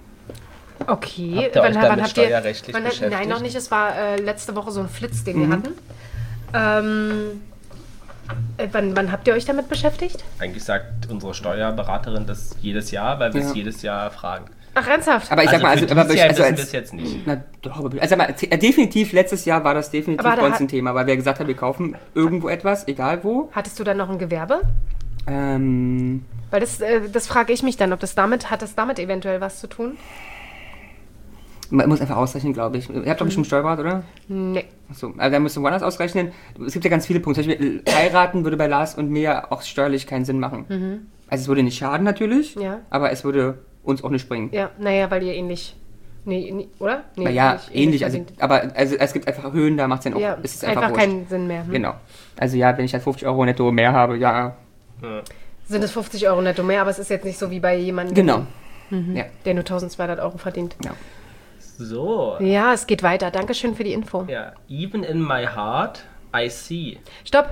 Okay. Habt ihr euch wann, damit wann habt ihr, steuerrechtlich wann, beschäftigt? Nein, noch nicht. Es war äh, letzte Woche so ein Flitz, den wir hatten. Ähm, äh, wann, wann habt ihr euch damit beschäftigt? Eigentlich sagt unsere Steuerberaterin das jedes Jahr, weil wir es Ja. jedes Jahr fragen. Ach, ernsthaft? Aber ich sag mal, also, für aber dieses Jahr also wissen wir als, es jetzt nicht. na, doch, aber- also mal, t- äh, definitiv, letztes Jahr war das definitiv Aber da bei uns hat- ein Thema, weil wir gesagt haben, wir kaufen irgendwo etwas, egal wo. Hattest du dann noch ein Gewerbe? Ähm, Weil das, äh, das frage ich mich dann, ob das damit, hat das damit eventuell was zu tun? man muss einfach ausrechnen, glaube ich. Ihr habt doch bestimmt Steuerberater, oder? Nee. Achso, also da müssen wir woanders ausrechnen. Es gibt ja ganz viele Punkte. Zum Beispiel, heiraten würde bei Lars und mir auch steuerlich keinen Sinn machen. Also es würde nicht schaden natürlich, Ja. aber es würde uns auch nicht bringen. Ja, naja, weil ihr ähnlich... Nee, nee oder? Nee, Na ja, nicht ähnlich. Also, verdient. aber also, es gibt einfach Höhen, da macht es dann auch, Ja, ist es einfach, einfach, wurscht. keinen Sinn mehr. Hm? Genau. Also ja, wenn ich halt fünfzig Euro netto mehr habe, ja, Sind es fünfzig Euro netto mehr, aber es ist jetzt nicht so wie bei jemandem, genau. Ja, der nur eintausendzweihundert Euro verdient. ja. So. Ja, es geht weiter. Dankeschön für die Info. Ja. Even in my heart, I see. Stopp.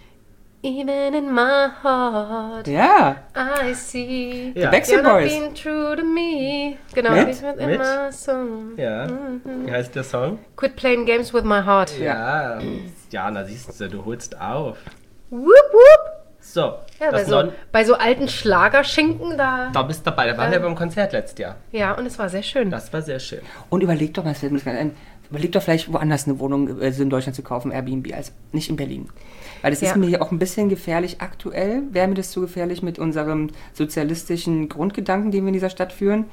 Even in my heart, Ja, I see. Ja. Backstreet You're not Boys. being true to me. Genau. Mit? Even in Mit? my soul. Ja. Wie heißt der Song? Quit playing games with my heart. Ja. Jana, siehst du, du holst auf. Whoop, whoop. So. Ja, bei das so, Non bei so alten Schlagerschinken, da... da bist du dabei. Da waren wir beim Konzert letztes Jahr. Ja, und es war sehr schön. Das war sehr schön. Und überleg doch mal, das fällt mir gerade ein, überleg doch vielleicht woanders eine Wohnung äh, in Deutschland zu kaufen, Airbnb, als nicht in Berlin. Weil das Ja. ist mir hier auch ein bisschen gefährlich aktuell. Wäre mir das zu gefährlich mit unserem sozialistischen Grundgedanken, den wir in dieser Stadt führen?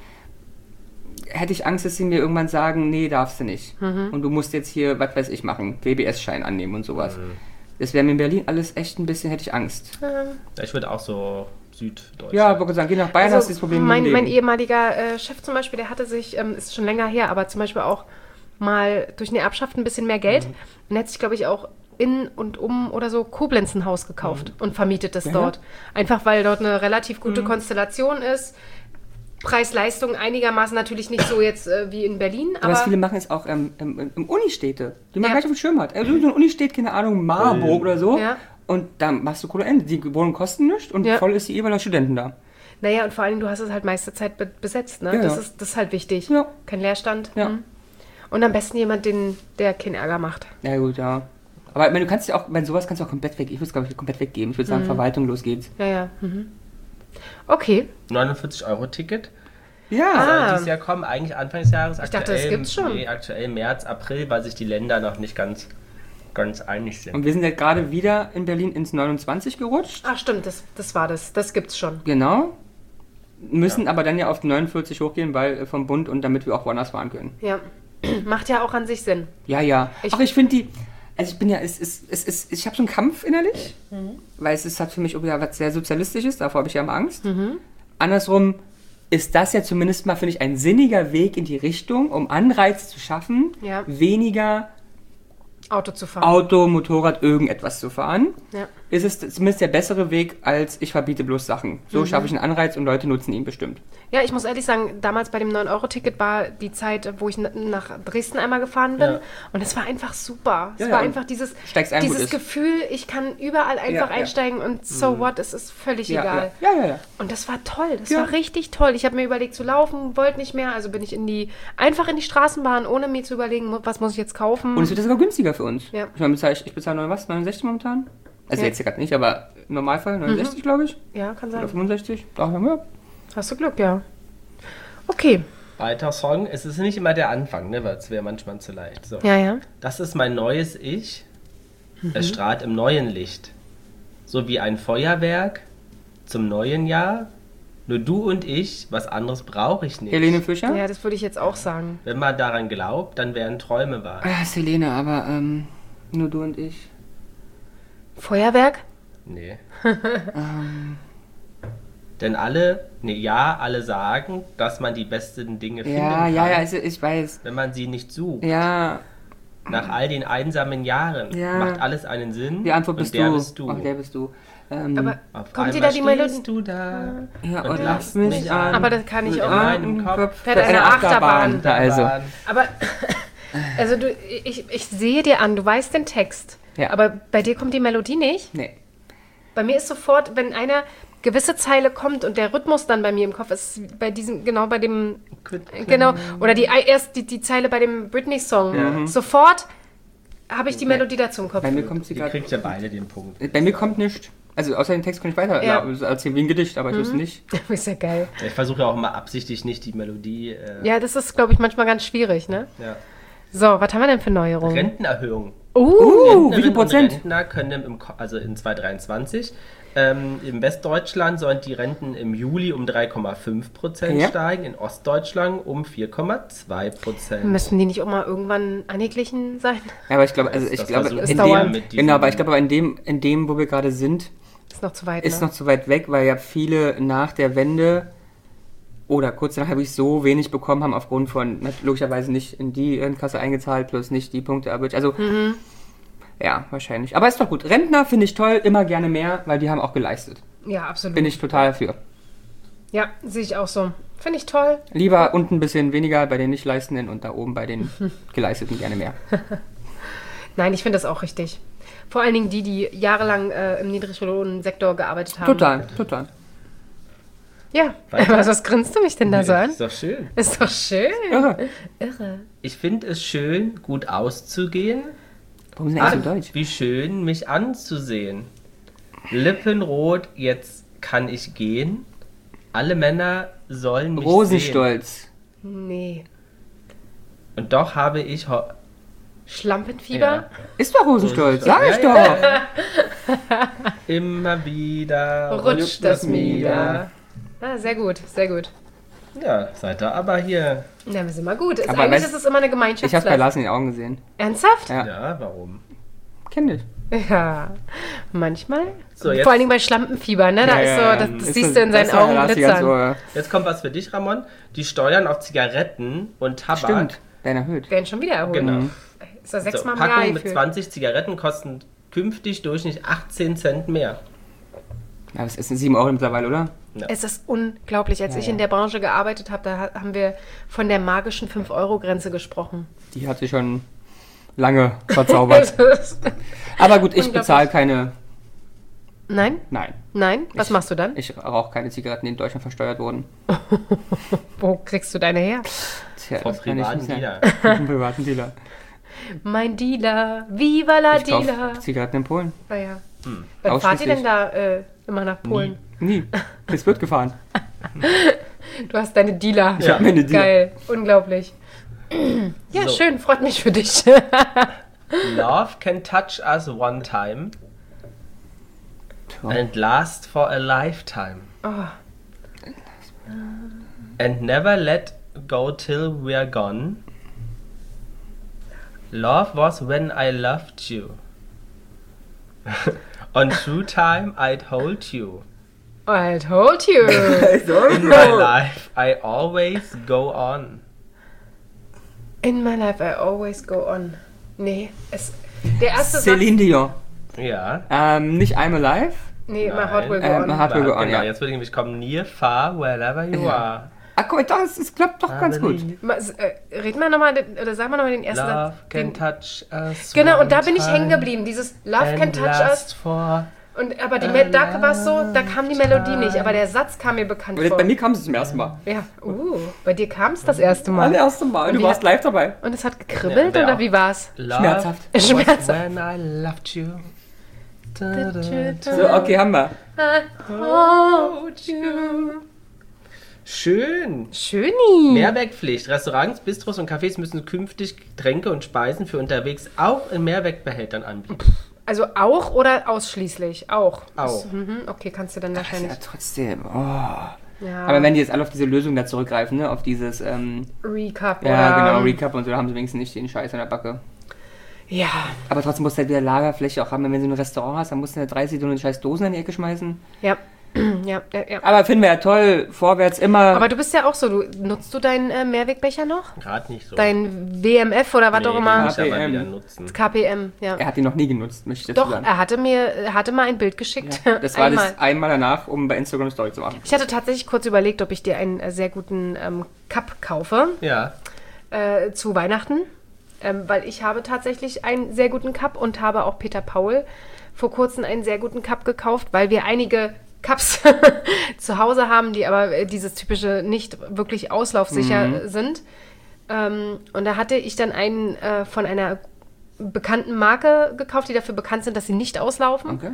Hätte ich Angst, dass sie mir irgendwann sagen, nee, darfst du nicht. Mhm. Und du musst jetzt hier, was weiß ich, machen, W B S-Schein annehmen und sowas. Das wäre mir in Berlin alles echt ein bisschen, hätte ich Angst. Ja, ich würde auch so Süddeutschland. Ja, ich wollte sagen, geh nach Bayern, hast du das Problem mein, mit dem mein Leben. ehemaliger äh, Chef zum Beispiel, der hatte sich, ähm, ist schon länger her, aber zum Beispiel auch mal durch eine Erbschaft ein bisschen mehr Geld. Und er hat sich, glaube ich, auch in und um oder so Koblenz ein Haus gekauft und vermietet es Ja. dort. Einfach weil dort eine relativ gute Konstellation ist. Preis-Leistung einigermaßen natürlich nicht so jetzt äh, wie in Berlin, Aber aber was viele machen, ist auch ähm, ähm, ähm, Unistädte, die man Ja. gar nicht auf dem Schirm hat. Also so eine Unistädt, keine Ahnung, Marburg oder so. Ja. Und da machst du coole Ende. Die Wohnungen kosten nichts und Ja. voll ist die eh, weil da Studenten da. naja, und vor allem, du hast es halt meiste Zeit be besetzt, ne? Ja, das, ja. ist, das ist halt wichtig. Ja. Kein Leerstand. Ja. Hm. Und am besten jemand, den, der keinen Ärger macht. Ja gut, ja. Aber ich meine, du kannst ja auch, bei sowas kannst du auch komplett weg. Ich würde es, glaube ich, komplett weggeben. Ich würde Mhm. sagen, Verwaltung, los geht's. Ja, ja. Mhm. Okay. neunundvierzig Euro Ticket. Ja. Ah. Soll dieses Jahr kommen, eigentlich Anfang des Jahres. Ich dachte, das gibt's schon. Nee, aktuell März, April, weil sich die Länder noch nicht ganz, ganz einig sind. Und wir sind ja gerade wieder in Berlin ins neunundzwanzig gerutscht. Ach stimmt, das, das war das. Das gibt's schon. Genau. Müssen aber dann ja auf neunundvierzig hochgehen, weil äh, vom Bund und damit wir auch woanders fahren können. Ja. Macht ja auch an sich Sinn. Ja, ja. Ich- Aber ich finde die, also ich bin ja, es ist, es ist, ich habe so einen Kampf innerlich, weil es ist halt für mich auch wieder was sehr Sozialistisches, davor habe ich ja immer Angst. Andersrum ist das ja zumindest mal, finde ich, ein sinniger Weg in die Richtung, um Anreize zu schaffen, Ja. weniger Auto zu fahren. Auto, Motorrad, irgendetwas zu fahren. Ja. Ist es zumindest der bessere Weg, als ich verbiete bloß Sachen. Mhm. So schaffe ich einen Anreiz und Leute nutzen ihn bestimmt. Ja, ich muss ehrlich sagen, damals bei dem neun Euro Ticket war die Zeit, wo ich na- nach Dresden einmal gefahren bin. Ja. Und es war einfach super. Es Ja, war ja, einfach dieses, steigst ein, gut dieses ist. Gefühl, ich kann überall einfach Ja, ja. einsteigen und so what, es ist völlig Ja, egal. ja, ja, ja, ja. Und das war toll, das Ja. war richtig toll. Ich habe mir überlegt zu laufen, wollte nicht mehr, also bin ich in die, einfach in die Straßenbahn, ohne mir zu überlegen, was muss ich jetzt kaufen. Und es wird ja sogar günstiger für uns. Ja. Ich meine, bezahle ich, ich bezahle neun- was, neunundsechzig momentan? Also Ja. jetzt gerade nicht, aber im Normalfall neunundsechzig, glaube ich. Ja, kann Oder sein. fünfundsechzig. Da haben wir. Hast du Glück, ja. Okay, Weiter Song. Es ist nicht immer der Anfang, ne? Weil es wäre manchmal zu leicht. So. ja, ja. Das ist mein neues Ich. Es strahlt im neuen Licht. so wie ein Feuerwerk zum neuen Jahr. Nur du und ich, was anderes brauche ich nicht. Helene Fischer? Ja, das würde ich jetzt auch sagen. Wenn man daran glaubt, dann werden Träume wahr. Ja, ist Helene, aber ähm, nur du und ich. Feuerwerk? Nee. Ähm, Denn alle, nee, ja, alle sagen, dass man die besten Dinge finden ja, kann, ja, ja, ich, ich weiß. wenn man sie nicht sucht. Ja, Nach all den einsamen Jahren Ja. macht alles einen Sinn. die Antwort bist und der du. bist du. Ach, der bist du. Ähm, Aber Auf kommt dir einmal da die Melodie? stehst du da. ja, und und lass lass mich mich an. an. Aber das kann ich mit auch. meinem Kopf. Fährt eine Achterbahn. Da also. Aber, also du, ich, ich sehe dir an, du weißt den Text. Ja. Aber bei dir kommt die Melodie nicht. Nee. Bei mir ist sofort, wenn eine gewisse Zeile kommt und der Rhythmus dann bei mir im Kopf ist, bei diesem, genau bei dem, genau, oder die erst die, die Zeile bei dem Britney-Song. Sofort habe ich die Melodie dazu im Kopf. Bei mir kommt sie Ihr gerade. kriegt ja beide den Punkt. Bei mir kommt nichts. Also außer den Text kann ich weiter Ja. ja. erzählen wie ein Gedicht, aber ich wüsste nicht. Ist ja geil. Ich versuche ja auch immer absichtlich nicht die Melodie. Äh, Ja, das ist, glaube ich, manchmal ganz schwierig, ne? ja. So, was haben wir denn für Neuerungen? Rentenerhöhung. Uh, Uh, wie viel Rentnerinnen Prozent? Und Rentner können im, Ko- also in zwanzig dreiundzwanzig ähm, im Westdeutschland sollen die Renten im Juli um drei Komma fünf Prozent Ja. steigen, in Ostdeutschland um vier Komma zwei Prozent. müssen die nicht auch mal irgendwann angeglichen sein? Ja, aber ich glaube, also ich Das glaube, versuchen in wir dem, mit diesem- genau, aber ich glaube, aber in dem, in dem, wo wir gerade sind, Ist noch zu weit, ist ne? noch zu weit weg, weil ja viele nach der Wende oder kurz danach wirklich so wenig bekommen haben, aufgrund von na, logischerweise nicht in die Rentenkasse eingezahlt, plus nicht die Punkte erwirtschaftet. Also, Mhm. ja, wahrscheinlich. Aber ist doch gut. Rentner finde ich toll, immer gerne mehr, weil die haben auch geleistet. Ja, absolut. Bin ich total für. Ja, sehe ich auch so. Finde ich toll. Lieber unten ein bisschen weniger bei den Nicht-Leistenden und da oben bei den Geleisteten gerne mehr. Nein, ich finde das auch richtig. Vor allen Dingen die, die jahrelang äh, im Niedriglohnsektor gearbeitet haben. Total, total. Ja, Weiter? was, was grinst du mich denn da so an? Ist doch schön. Ist doch schön. Irre. Irre. Ich finde es schön, gut auszugehen. Warum sind eigentlich so Ach, deutsch? wie schön, mich anzusehen. Lippenrot, jetzt kann ich gehen. Alle Männer sollen mich sehen. Rosenstolz. Nee. Und doch habe ich... ho- Schlampenfieber? Ja. Ist doch Rosenstolz, sag ich Ja, doch. ja, ja. Immer wieder Rutscht das Mieder. Ah, sehr gut, sehr gut. Ja, seid ihr aber hier. Na, wir sind mal gut. Ist, Aber eigentlich weißt- ist es immer eine Ich hab's bei Gemeinschaftsleistung. Lars in den Augen gesehen. Ernsthaft? Ja. Ja, warum? Kenn dich. Ja, manchmal. So, jetzt- Vor allen Dingen bei Schlampenfieber, ne? Da Ja, ist so, ja, das, ja. das Ist siehst so- du in seinen das ist ja Augen Lars die ganz glitzern. Jetzt kommt was für dich, Ramon. Die Steuern auf Zigaretten und So, Tabak. stimmt, werden erhöht. Werden schon wieder erholt. Genau. Ist das So, sechsmal im Jahr Packungen mit gefühlt. zwanzig Zigaretten kosten künftig durchschnittlich achtzehn Cent mehr. Ja, das ist sieben Euro mittlerweile, oder? Es ist unglaublich. Als Ja, ich ja. in der Branche gearbeitet habe, da ha- haben wir von der magischen fünf Euro Grenze gesprochen. Die hat sich schon lange verzaubert. Aber gut, ich Unglaublich. bezahle keine. Nein? Nein. Nein? Was Ich- machst du dann? Ich rauche keine Zigaretten, die in Deutschland versteuert wurden. Wo kriegst du deine her? Tja, Vom das kann ich privaten nicht sagen. Dealer. Vom privaten Dealer. Mein Dealer, viva la Ich kaufe Dealer. Zigaretten in Polen. Ah, ja. Wann fahrt ihr Ausschließlich. denn da äh, immer nach Polen? Nie. Es wird gefahren. Du hast deine Dealer. Ich habe meine Dealer. Geil, unglaublich. Ja, So. schön, freut mich für dich. Love can touch us one time and last for a lifetime. Oh, And never let go till we're gone. Love was when I loved you. On true time I'd hold you. I told you. In my life I always go on. In my life I always go on. Nee, es, der erste Satz. Celine Dion. Ja. Ähm, nicht I'm Alive. Nee, my Nein. heart will go Ähm, on. Heart will go on, genau, ja. jetzt würde ich nämlich kommen. Near, far, wherever you Ja. are. Ah, guck mal, das, das klappt doch ganz gut. Ma- s- äh, Red mal nochmal, oder sag mal nochmal den ersten Love Satz. can Den, touch us. genau, one und da bin ich time hängen geblieben. Dieses Love can and touch last us. For Und, aber die, Me- da war es so, da kam die Melodie nicht, aber der Satz kam mir bekannt Und jetzt vor. bei mir kam es zum ersten Mal. Ja, uh, bei dir kam es das erste Mal. Das erste Mal. Und Du wie warst hat- live dabei. Und es hat gekribbelt, Ja, wer oder auch. wie war's? Love Schmerzhaft. was Schmerzhaft. when I loved you. Da, da, da. So, okay, haben wir. Hold you. Schön. Schöni. Mehrwegpflicht. Restaurants, Bistros und Cafés müssen künftig Getränke und Speisen für unterwegs auch in Mehrwegbehältern anbieten. Also auch oder ausschließlich? Auch. Auch. Das, mhm, okay, kannst du dann Das ist wahrscheinlich. ja trotzdem. Oh. Ja. Aber wenn die jetzt alle auf diese Lösung da zurückgreifen, ne? Auf dieses, ähm, Recap ja, oder. genau, Recap und so, da haben sie wenigstens nicht den Scheiß an der Backe. Ja. Aber trotzdem musst du halt wieder Lagerfläche auch haben. Wenn du ein Restaurant hast, dann musst du ja dreißig so eine scheiß Dosen in die Ecke schmeißen. Ja. ja, ja, ja. Aber finden wir ja toll, vorwärts immer. Aber du bist ja auch so, du, nutzt du deinen äh, Mehrwegbecher noch? Gerade nicht so. Dein W M F oder was Nee, auch den immer? muss ich aber K P M. wieder nutzen. K P M, ja. er hat die noch nie genutzt, möchte ich dazu Doch, sagen. er hatte mir, er hatte mal ein Bild geschickt. Ja, das war Einmal. das einmal danach, um bei Instagram eine Story zu machen. Ich hatte tatsächlich kurz überlegt, ob ich dir einen äh, sehr guten ähm, Cup kaufe Ja. äh, zu Weihnachten. Ähm, weil ich habe tatsächlich einen sehr guten Cup und habe auch Peter Paul vor kurzem einen sehr guten Cup gekauft, weil wir einige Cups zu Hause haben, die aber äh, dieses typische nicht wirklich auslaufsicher Mhm. sind. Ähm, und da hatte ich dann einen äh, von einer bekannten Marke gekauft, die dafür bekannt sind, dass sie nicht auslaufen. Okay.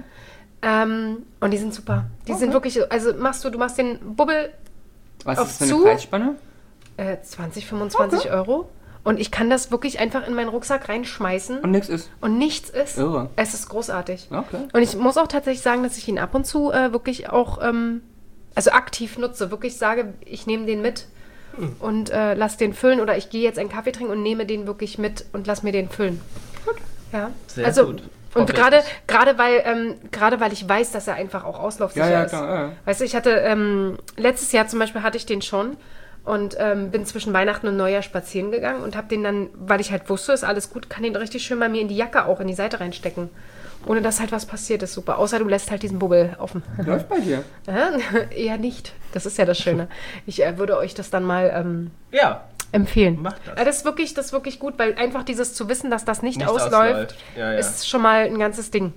Ähm, und die sind super. Die sind wirklich, also machst du, du machst den Bubbel Was Auf ist das für zu? eine Preisspanne? äh, zwanzig, fünfundzwanzig Euro. Und ich kann das wirklich einfach in meinen Rucksack reinschmeißen Und nix ist. und nichts ist. Irre. Es ist großartig. Okay. Und ich muss auch tatsächlich sagen, dass ich ihn ab und zu äh, wirklich auch, ähm, also aktiv nutze. Wirklich sage, ich nehme den mit und äh, lass den füllen. Oder ich gehe jetzt einen Kaffee trinken und nehme den wirklich mit und lass mir den füllen. Gut. Ja. Sehr also, gut. Und Vorbildlich. gerade gerade weil ähm, gerade weil ich weiß, dass er einfach auch auslaufsicher Ja, ja, ist. klar, ja, ja. Weißt du, ich hatte ähm, letztes Jahr zum Beispiel hatte ich den schon und ähm, bin zwischen Weihnachten und Neujahr spazieren gegangen und habe den dann, weil ich halt wusste, ist alles gut, kann den richtig schön bei mir in die Jacke auch in die Seite reinstecken. Ohne dass halt was passiert ist, super. Außer du lässt halt diesen Bubbel offen. Läuft bei dir. Ja, eher nicht. Das ist ja das Schöne. Ich äh, würde euch das dann mal ähm, Ja. empfehlen. Macht das. Ja, das ist wirklich, das ist wirklich gut, weil einfach dieses zu wissen, dass das nicht, Nicht ausläuft, ausläuft. Ja, ja. ist schon mal ein ganzes Ding.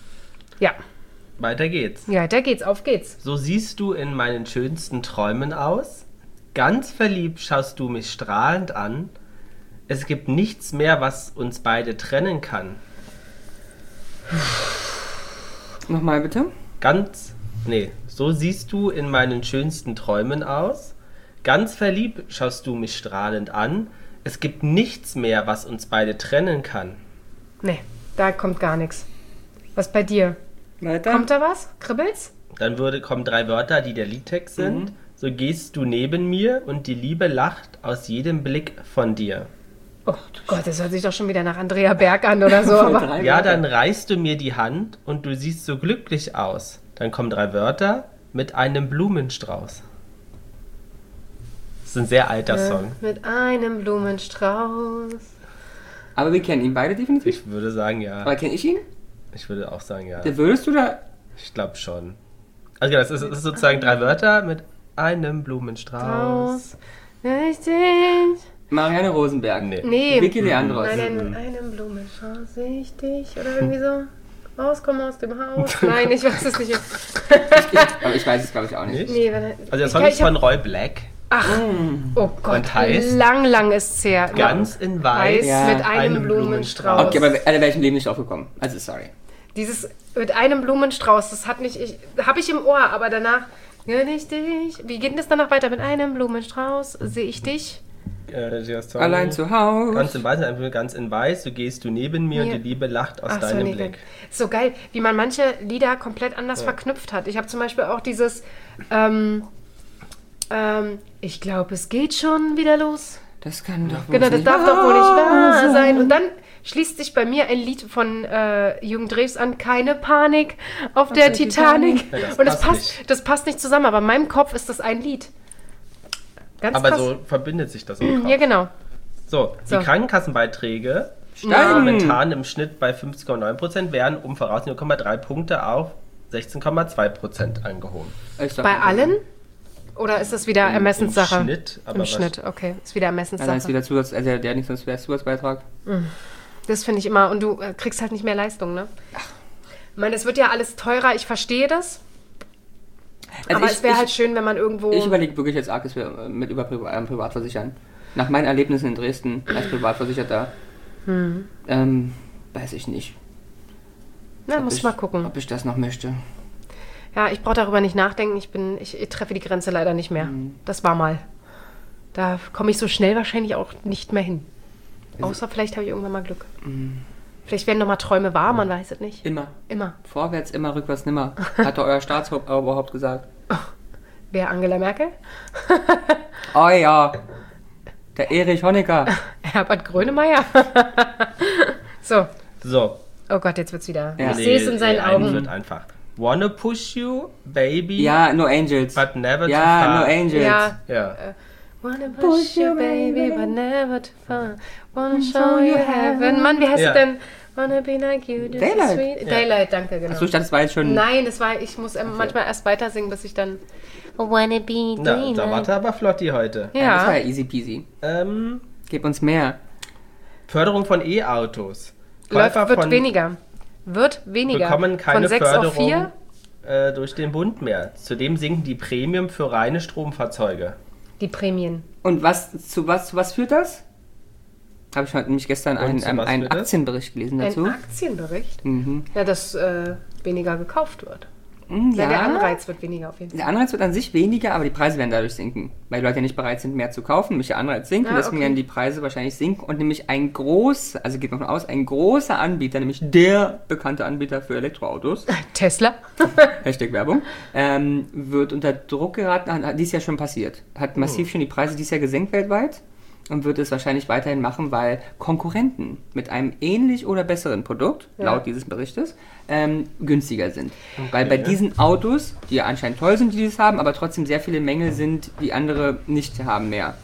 Ja, Weiter geht's. ja, da geht's, auf geht's. So siehst du in meinen schönsten Träumen aus. Ganz verliebt schaust du mich strahlend an. Es gibt nichts mehr, was uns beide trennen kann. Nochmal bitte. Ganz, nee, so siehst du in meinen schönsten Träumen aus. Ganz verliebt schaust du mich strahlend an. Es gibt nichts mehr, was uns beide trennen kann. Nee, da kommt gar nichts. Was bei dir? Weiter. Kommt da was? Kribbelt's? Dann würde, kommen drei Wörter, die der Liedtext sind. So gehst du neben mir und die Liebe lacht aus jedem Blick von dir. Oh Gott, das hört sich doch schon wieder nach Andrea Berg an oder so. Aber Drei Ja, Wörter. dann reichst du mir die Hand und du siehst so glücklich aus. Dann kommen drei Wörter mit einem Blumenstrauß. Das ist ein sehr alter Song. mit einem Blumenstrauß. Aber wir kennen ihn beide definitiv. Ich würde sagen, ja. Aber kenne ich ihn? Ich würde auch sagen, ja. Der würdest du da... Ich glaube schon. Also genau, das ist, das ist sozusagen drei Wörter mit einem Blumenstrauß. Strauß. Richtig. Marianne Rosenberg. Nee. Nee. Vicky Leandros. Nein, in einem Blumenstrauß sehe ich dich. Oder irgendwie so. Rauskommen aus dem Haus. Nein, ich weiß es nicht. Aber ich weiß es, glaube ich, auch nicht. Nicht? Nee, warte. Also der Ich Song kann- ist ich hab- von Roy Black. Ach, oh Gott. Und heißt? Lang, lang ist es her. Ganz in weiß. Weiß Ja. mit einem, Einem Blumenstrauß. Blumenstrauß. Okay, aber Alter, wäre ich im Leben nicht drauf gekommen. Also, sorry. Dieses mit einem Blumenstrauß, das hat mich, ich, habe ich im Ohr, aber danach, ja, nicht dich. Wie geht denn das danach weiter? Mit einem Blumenstrauß sehe ich dich. Äh, der Song. Allein zu Hause. Ganz in weiß, einfach ganz in weiß. So gehst du neben mir Mir. und die Liebe lacht aus Ach so, deinem nee, Blick. Ist so geil, wie man manche Lieder komplett anders verknüpft hat. Ich habe zum Beispiel auch dieses, ähm, ähm, ich glaube, es geht schon wieder los. Das kann doch wohl Genau, das nicht darf doch wohl nicht wahr sein. sein. Und dann schließt sich bei mir ein Lied von äh, Jürgen Drews an, keine Panik auf der der Titanic. Ja, das Und das passt passt, nicht. das passt nicht zusammen, aber in meinem Kopf ist das ein Lied. Ganz Aber krass. so verbindet sich das im Kopf. Ja, genau. So, So. die Krankenkassenbeiträge steigen Steigen. momentan im Schnitt bei fünfzehn Komma neun Prozent, werden um voraus null Komma drei Punkte auf sechzehn Komma zwei Prozent angehoben. Ich sag Bei mal, allen? Oder ist das wieder Ermessenssache? Im Schnitt, aber Im was- Schnitt, okay. Ist wieder Ja, dann ist Ermessenssache. wieder Zusatz, also der hat nichts sonst wäre Zusatzbeitrag. Das finde ich immer. Und du äh, kriegst halt nicht mehr Leistung, ne? Ich meine, es wird ja alles teurer, ich verstehe das. Also aber ich- es wäre ich- halt schön, wenn man irgendwo... Ich überlege wirklich jetzt arg, dass wir äh, mit über Pri ähm, Privatversichern. Nach meinen Erlebnissen in Dresden als Privatversicherter, Hm. ähm, weiß ich nicht. Na, ob muss ich, ich mal gucken. Ob ich das noch möchte. Ja, ich brauche darüber nicht nachdenken. Ich bin, ich, ich treffe die Grenze leider nicht mehr. Mhm. Das war mal. Da komme ich so schnell wahrscheinlich auch nicht mehr hin. Außer vielleicht habe ich irgendwann mal Glück. Vielleicht werden nochmal Träume wahr, man weiß es nicht. Immer. Immer. Vorwärts, immer, rückwärts, nimmer. Hat doch euer Staatsoberhaupt gesagt. Wer, Angela Merkel? Oh ja. Der Erich Honecker. Herbert Grönemeyer. So. So. Oh Gott, jetzt wird's wieder. Ja. Ich sehe es in seinen nee, Augen. wird einfach. Wanna push you, baby, Ja, No Angels. but never Ja, too far. No Angels. Ja. Ja. Wanna push you, baby, but never too far. Wanna show you heaven. Mann, wie heißt Ja. es denn? Wanna be like you, just Daylight. sweet. Ja. Daylight, danke, genau. Achso, ich dachte, das war jetzt schon... Nein, das war, ich muss ähm, manchmal erst weiter singen, bis ich dann... Wanna be Na, da Daylight. wart ihr aber flotti heute. Ja, das war Ja, ja easy peasy. Ähm, Gib uns mehr. Förderung von E-Autos. läuft, Käufer wird von weniger. Wird weniger. bekommen keine Von sechs auf Förderung vier. äh, durch den Bund mehr. Zudem sinken die Prämien für reine Stromfahrzeuge. Die Prämien. Und was zu was, zu was führt das? Habe ich heute nämlich gestern Und einen, zu ähm, was einen führt das? Aktienbericht gelesen dazu. Ein Aktienbericht? Mhm. Ja, dass äh, weniger gekauft wird. Mm, Ja. Ja, Der Anreiz wird weniger auf jeden Fall. Der Anreiz wird an sich weniger, aber die Preise werden dadurch sinken. Weil die Leute ja nicht bereit sind, mehr zu kaufen, nämlich der Anreiz sinkt. und Ah, deswegen okay. werden die Preise wahrscheinlich sinken. Und nämlich ein groß, also geht man davon aus, ein großer Anbieter, nämlich der bekannte Anbieter für Elektroautos, Tesla? Hashtag Werbung, ähm, wird unter Druck geraten, hat, hat dies Jahr schon passiert. Hat massiv schon die Preise dieses Jahr gesenkt weltweit und wird es wahrscheinlich weiterhin machen, weil Konkurrenten mit einem ähnlich oder besseren Produkt, Ja. laut dieses Berichtes, ähm, günstiger sind. Weil bei diesen Autos, die ja anscheinend toll sind, die dieses haben, aber trotzdem sehr viele Mängel sind, die andere nicht haben mehr.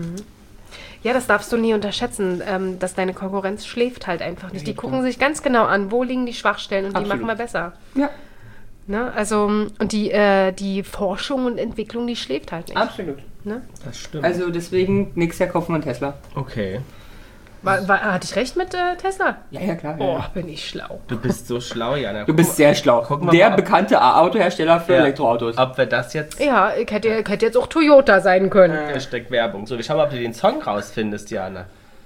Ja, das darfst du nie unterschätzen, ähm, dass deine Konkurrenz schläft halt einfach nicht. Die Ja, gucken sich ganz genau an, wo liegen die Schwachstellen und die Absolut. machen wir besser. Ja, Ne? Also, und die, äh, die Forschung und Entwicklung, die schläft halt nicht. absolut. Ne? Das stimmt. Also deswegen, nächstes Jahr kaufen wir einen Tesla. okay. War, war, hatte ich recht mit äh, Tesla? Ja, ja, klar. Oh, Ja. bin ich schlau. Du bist so schlau, Jana. Du bist sehr schlau. gucken wir Der mal, ob- bekannte Autohersteller für Ja. Elektroautos. Ob wir das jetzt... Ja, ich hätte, ich hätte jetzt auch Toyota sein können. Hashtag Werbung. So, wir schauen mal, ob du den Song rausfindest, Jana.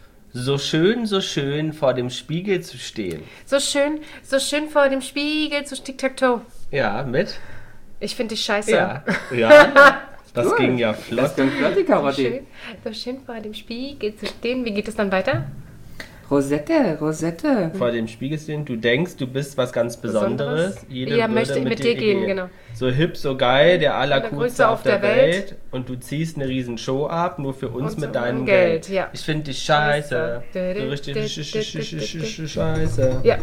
So schön, so schön vor dem Spiegel zu stehen. So schön, so schön vor dem Spiegel zu Tic-Tac-Toe. Ja, mit? Ich finde dich scheiße. Ja. Ja. Das Cool. ging ja Das flott. ist ein flotti So Karotti. schön, so schön vor dem Spiegel zu stehen. Wie geht es dann weiter? Rosette, Rosette. Vor dem Spiegel stehen, du denkst, du bist was ganz Besonderes. Besonderes? Jeder Ja, würde möchte mit dir gehen, genau. So hip, so geil, der allercoolste auf der, Welt. Welt. Und du ziehst eine riesen Show ab, nur für uns Und mit so deinem Geld, Geld. ja. Ich finde dich scheiße. Scheiße. So richtig sch- sch- sch- sch- sch- scheiße. Ja.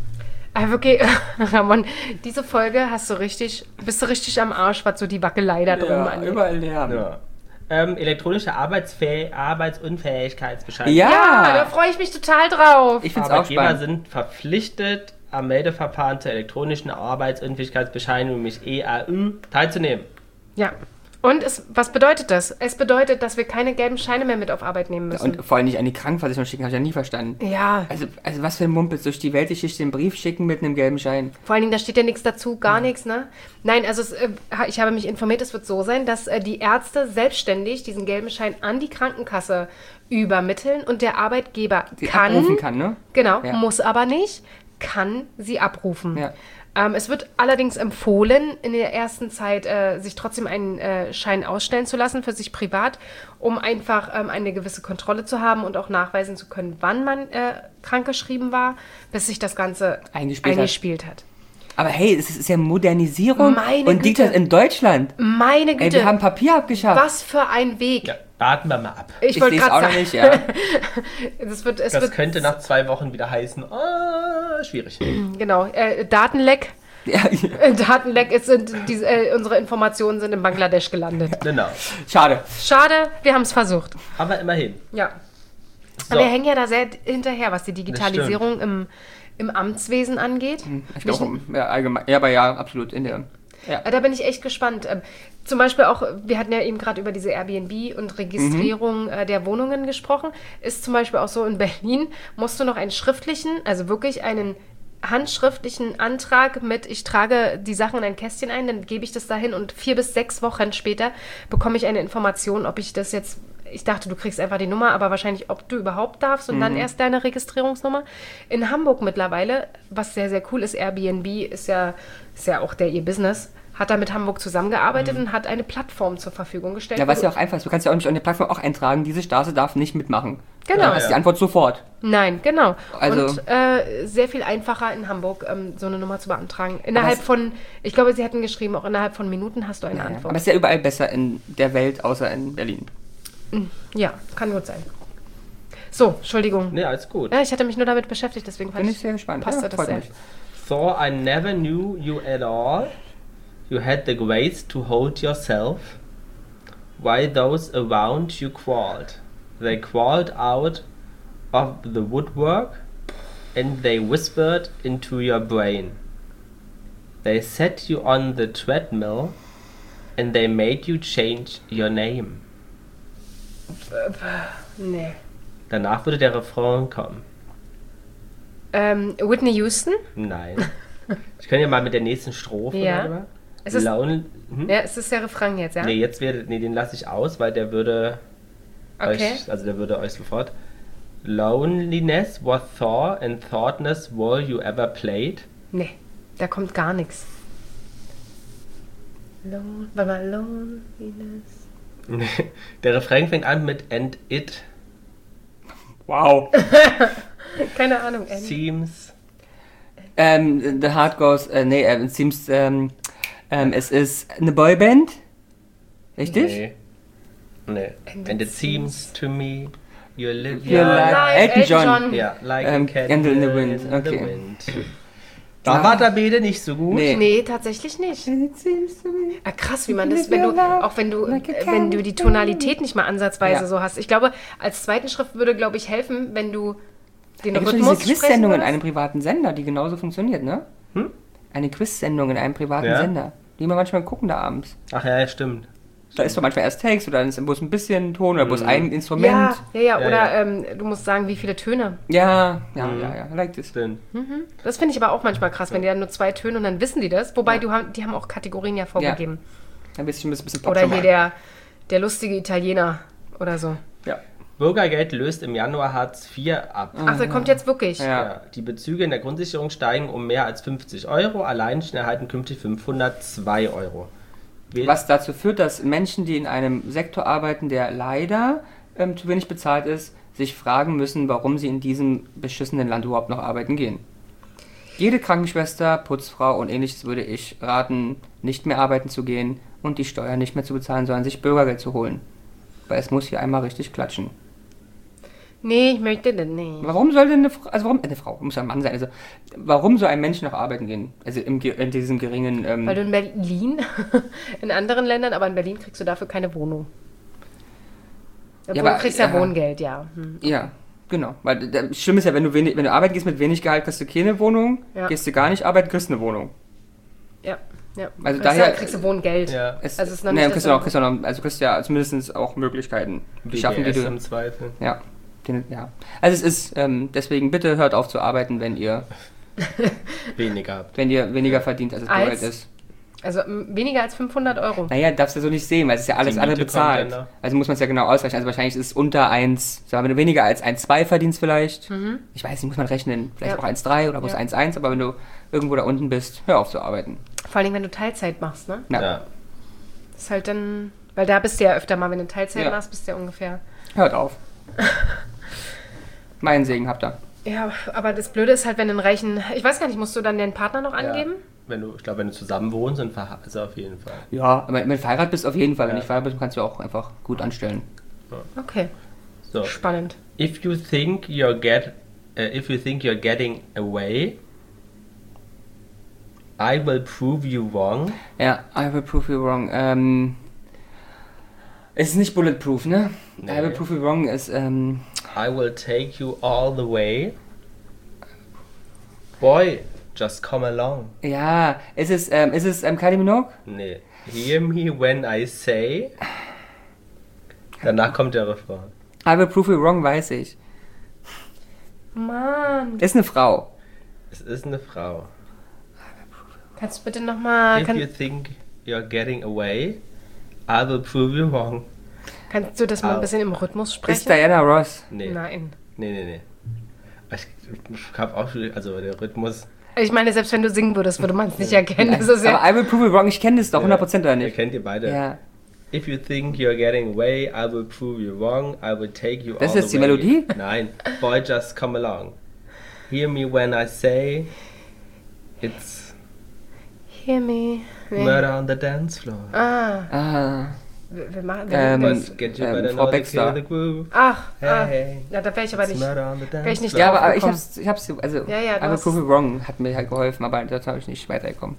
Aber wirklich, Ramon, diese Folge hast du richtig, bist du richtig am Arsch, was so die Wackelei da drin Ja, angeht. überall Lärm. Ja. Ähm, elektronische Arbeitsfäh- Arbeitsunfähigkeitsbescheinigung. Ja, da Ja, freue ich mich total drauf. ich find's auch Arbeitgeber spannend. sind verpflichtet, am Meldeverfahren zur elektronischen Arbeitsunfähigkeitsbescheinigung, nämlich E A Ü, teilzunehmen. Ja. Und es, was bedeutet das? Es bedeutet, dass wir keine gelben Scheine mehr mit auf Arbeit nehmen müssen. Und vor allem nicht an die Krankenversicherung schicken, habe ich ja nie verstanden. Ja, Also, also was für ein Mumpels, durch die Weltgeschichte den Brief schicken mit einem gelben Schein. vor allen Dingen, da steht ja nichts dazu, gar nichts, ne? Nein, also es, äh, ich habe mich informiert, es wird so sein, dass äh, die Ärzte selbstständig diesen gelben Schein an die Krankenkasse übermitteln und der Arbeitgeber Die kann, abrufen kann, ne? genau, Ja. muss aber nicht, kann sie abrufen. Ja. Ähm, es wird allerdings empfohlen, in der ersten Zeit äh, sich trotzdem einen äh, Schein ausstellen zu lassen für sich privat, um einfach ähm, eine gewisse Kontrolle zu haben und auch nachweisen zu können, wann man äh, krankgeschrieben war, bis sich das Ganze Eingespielt hat. eingespielt hat. Aber hey, es ist ja Modernisierung Meine und liegt Güte. das in Deutschland. Meine Güte, Ey, wir haben Papier abgeschafft. was für ein Weg. Ja, warten wir mal ab. Ich, Ich wollte lese auch gerade noch sagen, nicht, ja. das wird, es Das wird könnte nach zwei Wochen wieder heißen, ah, schwierig. genau, äh, Datenleck. ja. Äh, Datenleck, es sind diese, äh, unsere Informationen sind in Bangladesch gelandet. Genau. Schade. Schade, wir haben es versucht. Aber immerhin. Ja. So. Aber wir hängen ja da sehr hinterher, was die Digitalisierung im, im Amtswesen angeht. Ich glaube, ja, allgemein. Ja, aber ja, absolut. In der. Ja. Äh, Da bin ich echt gespannt. Ähm, Zum Beispiel auch, wir hatten ja eben gerade über diese Airbnb und Registrierung äh, der Wohnungen gesprochen. Ist zum Beispiel auch so, in Berlin musst du noch einen schriftlichen, also wirklich einen handschriftlichen Antrag mit, ich trage die Sachen in ein Kästchen ein, dann gebe ich das dahin und vier bis sechs Wochen später bekomme ich eine Information, ob ich das jetzt, ich dachte, du kriegst einfach die Nummer, aber wahrscheinlich, ob du überhaupt darfst und dann erst deine Registrierungsnummer. In Hamburg mittlerweile, was sehr, sehr cool ist, Airbnb ist ja, ist ja auch der ihr Business, hat da mit Hamburg zusammengearbeitet und hat eine Plattform zur Verfügung gestellt. Ja, wo was du- ja auch einfach ist. Du kannst ja auch nicht an der Plattform auch eintragen, diese Straße darf nicht mitmachen. Genau. Dann ist die Antwort sofort. Nein, genau. Also- und äh, sehr viel einfacher in Hamburg, ähm, so eine Nummer zu beantragen. Innerhalb es- von, ich glaube, sie hätten geschrieben, auch innerhalb von Minuten hast du eine Ja, Antwort. aber es ist ja überall besser in der Welt, außer in Berlin. Ja, kann gut sein. So, Entschuldigung. Nee, alles gut. Ja, ich hatte mich nur damit beschäftigt, deswegen fand Bin ich sehr gespannt. passte Ja, das freut sehr. mich. Thor, I never knew you at all. You had the grace to hold yourself. While those around you crawled. They crawled out of the woodwork and they whispered into your brain. They set you on the treadmill and they made you change your name. Nee. Danach würde der Refrain kommen. Ähm, Whitney Houston? Nein. Ich kann ja mal mit der nächsten Strophe. Ja. warte mal. Es ist, Lonely, hm? ja, es ist der Refrain jetzt, ja? Nee, jetzt wäre, nee, den lasse ich aus, weil der würde Okay. euch, also der würde euch sofort. Loneliness was Thor and thoughtness were you ever played? Nee, da kommt gar nichts. Lone, warte mal, Loneliness. Der Refrain fängt an mit and it Wow. Keine Ahnung, Annie. seems. ähm, the Heart Goes, äh, nee, äh, it seems, ähm, ähm, es ist eine Boyband. Richtig? Nee. Nee. And And it it seems to me you're living. You're like like Elton John. Ja, like Ähm, a candle Candle in in the the Wind, wind. okay. Da war der Bede nicht so gut. Nee. Nee, tatsächlich nicht. It seems to me. Ah, krass, wie man das, wenn du, auch wenn du, Like a äh, wenn du die Tonalität nicht mal ansatzweise Ja. so hast. Ich glaube, als zweiten Schrift würde, glaube ich, helfen, wenn du den Da gibt es Rhythmus diese sprechen Quiz-Sendung in würdest. einem privaten Sender, die genauso funktioniert, ne? Hm? Eine Quiz-Sendung in einem privaten Ja. Sender. Die wir manchmal gucken da abends. Ach ja, ja, stimmt. Da ist doch manchmal erst Text oder dann ist bloß ein bisschen Ton oder bloß ein Instrument. Ja, ja, ja, Ja, oder ja. Ähm, du musst sagen, wie viele Töne. Ja, ja, Mhm. ja, ja. I like this. Stimmt. Das finde ich aber auch manchmal krass, wenn die dann nur zwei Töne und dann wissen die das. Wobei, du haben, die haben auch Kategorien ja vorgegeben. Ein bisschen, ein bisschen Pop Oder schon hier mal. der, der lustige Italiener oder so. Ja. Bürgergeld löst im Januar Hartz vier ab. Ach, der kommt jetzt wirklich. Ja. Ja, die Bezüge in der Grundsicherung steigen um mehr als fünfzig Euro. Alleinstehende erhalten künftig fünfhundertzwei Euro. Wähl- Was dazu führt, dass Menschen, die in einem Sektor arbeiten, der leider ähm, zu wenig bezahlt ist, sich fragen müssen, warum sie in diesem beschissenen Land überhaupt noch arbeiten gehen. Jede Krankenschwester, Putzfrau und ähnliches würde ich raten, nicht mehr arbeiten zu gehen und die Steuern nicht mehr zu bezahlen, sondern sich Bürgergeld zu holen. Weil es muss hier einmal richtig klatschen. Nee, ich möchte das nicht. Warum soll denn eine Frau, also warum, eine Frau, muss ja ein Mann sein, also warum soll ein Mensch noch arbeiten gehen? Also im, ge- in diesem geringen, ähm, Weil du in Berlin, in anderen Ländern, aber in Berlin kriegst du dafür keine Wohnung. Obwohl, aber, du kriegst ja ja. Wohngeld, ja. Hm. ja, genau. Weil das Schlimme ist ja, wenn du, wenig, wenn du arbeiten gehst mit wenig Gehalt, kriegst du keine Wohnung, Ja. gehst du gar nicht arbeiten, kriegst du eine Wohnung. Ja, ja. Also kriegst daher- du, kriegst du Wohngeld. Ja. Es, Also es ist noch nee, nicht, kriegst dass du auch, du- kriegst du noch, also kriegst du ja zumindest auch Möglichkeiten, die schaffen, die B G S du, im Zweifel. ja, den, ja. Also es ist, ähm, deswegen bitte hört auf zu arbeiten, wenn ihr, Weniger habt. wenn ihr weniger verdient, als es Als? Bürgergeld ist. Also m, weniger als fünfhundert Euro. Naja, darfst du so nicht sehen, weil es ist ja alles Die alle Miete bezahlt. kommt dann noch. Also muss man es ja genau ausrechnen. Also wahrscheinlich ist es unter eins, sagen wir, wenn du weniger als eins Komma zwei verdienst vielleicht. Ich weiß nicht, muss man rechnen. Vielleicht Ja. auch eins Komma drei oder bloß Ja. eins Komma eins, aber wenn du irgendwo da unten bist, hör auf zu arbeiten. Vor allem, wenn du Teilzeit machst, ne? Na, Ja. Das ist halt dann, weil da bist du ja öfter mal, wenn du Teilzeit Ja. machst, bist du ja ungefähr. hört auf. Meinen Segen habt ihr. Ja, aber das Blöde ist halt, wenn du einen reichen, ich weiß gar nicht, musst du dann den Partner noch angeben? Ja. Wenn du, ich glaube, wenn du zusammen wohnst, dann verha- also auf jeden Fall. Ja, aber wenn du verheiratet bist, auf jeden Fall. Wenn Ja. du nicht verheiratet bist, kannst du auch einfach gut anstellen. Okay, So. spannend. If you think you're get, uh, if you think you're getting away, I will prove you wrong. Ja, I will prove you wrong. Ähm, es ist nicht bulletproof, ne? Nee. I will prove you wrong ist, ähm, I will take you all the way. Boy, just come along. ja, ist es, ähm, ist es ähm, Kylie Minogue? Nee. Hear me when I say. Danach kommt der Refrain. I will prove you wrong, weiß ich. Mann, Ist eine Frau. Es ist eine Frau. kannst du bitte nochmal, If you kann, think you're getting away, I will prove you wrong. kannst du das mal ein Au. bisschen im Rhythmus sprechen? Ist Diana Ross. Nee. Nein. Nee, nee, nee. Ich, ich hab auch schon, also der Rhythmus. Ich meine, selbst wenn du singen würdest, würde man es nicht erkennen. Das ist ja, Aber I will prove you wrong, ich kenne das doch hundert Prozent oder Ihr nicht? kennt ihr beide. Ja. If you think you're getting away, I will prove you wrong. I will take you Das all ist the die way. Melodie? Nein. Boy, just come along. Hear me when I say it's Hear me. Nee. murder on the dance floor. Ah, Ah, wir, wir machen... Wir Ähm, das, But get you ähm, better Frau know to Baxter. kill the groove. ach, Hey, ah, hey. ja, da wäre ich aber It's nicht... murder on the dance Wär ich nicht floor. ja, aber ich draufgekommen. hab's, ich hab's, also, Ja, ja, du I will hast- prove you wrong hat mir halt geholfen, aber da habe ich nicht weitergekommen.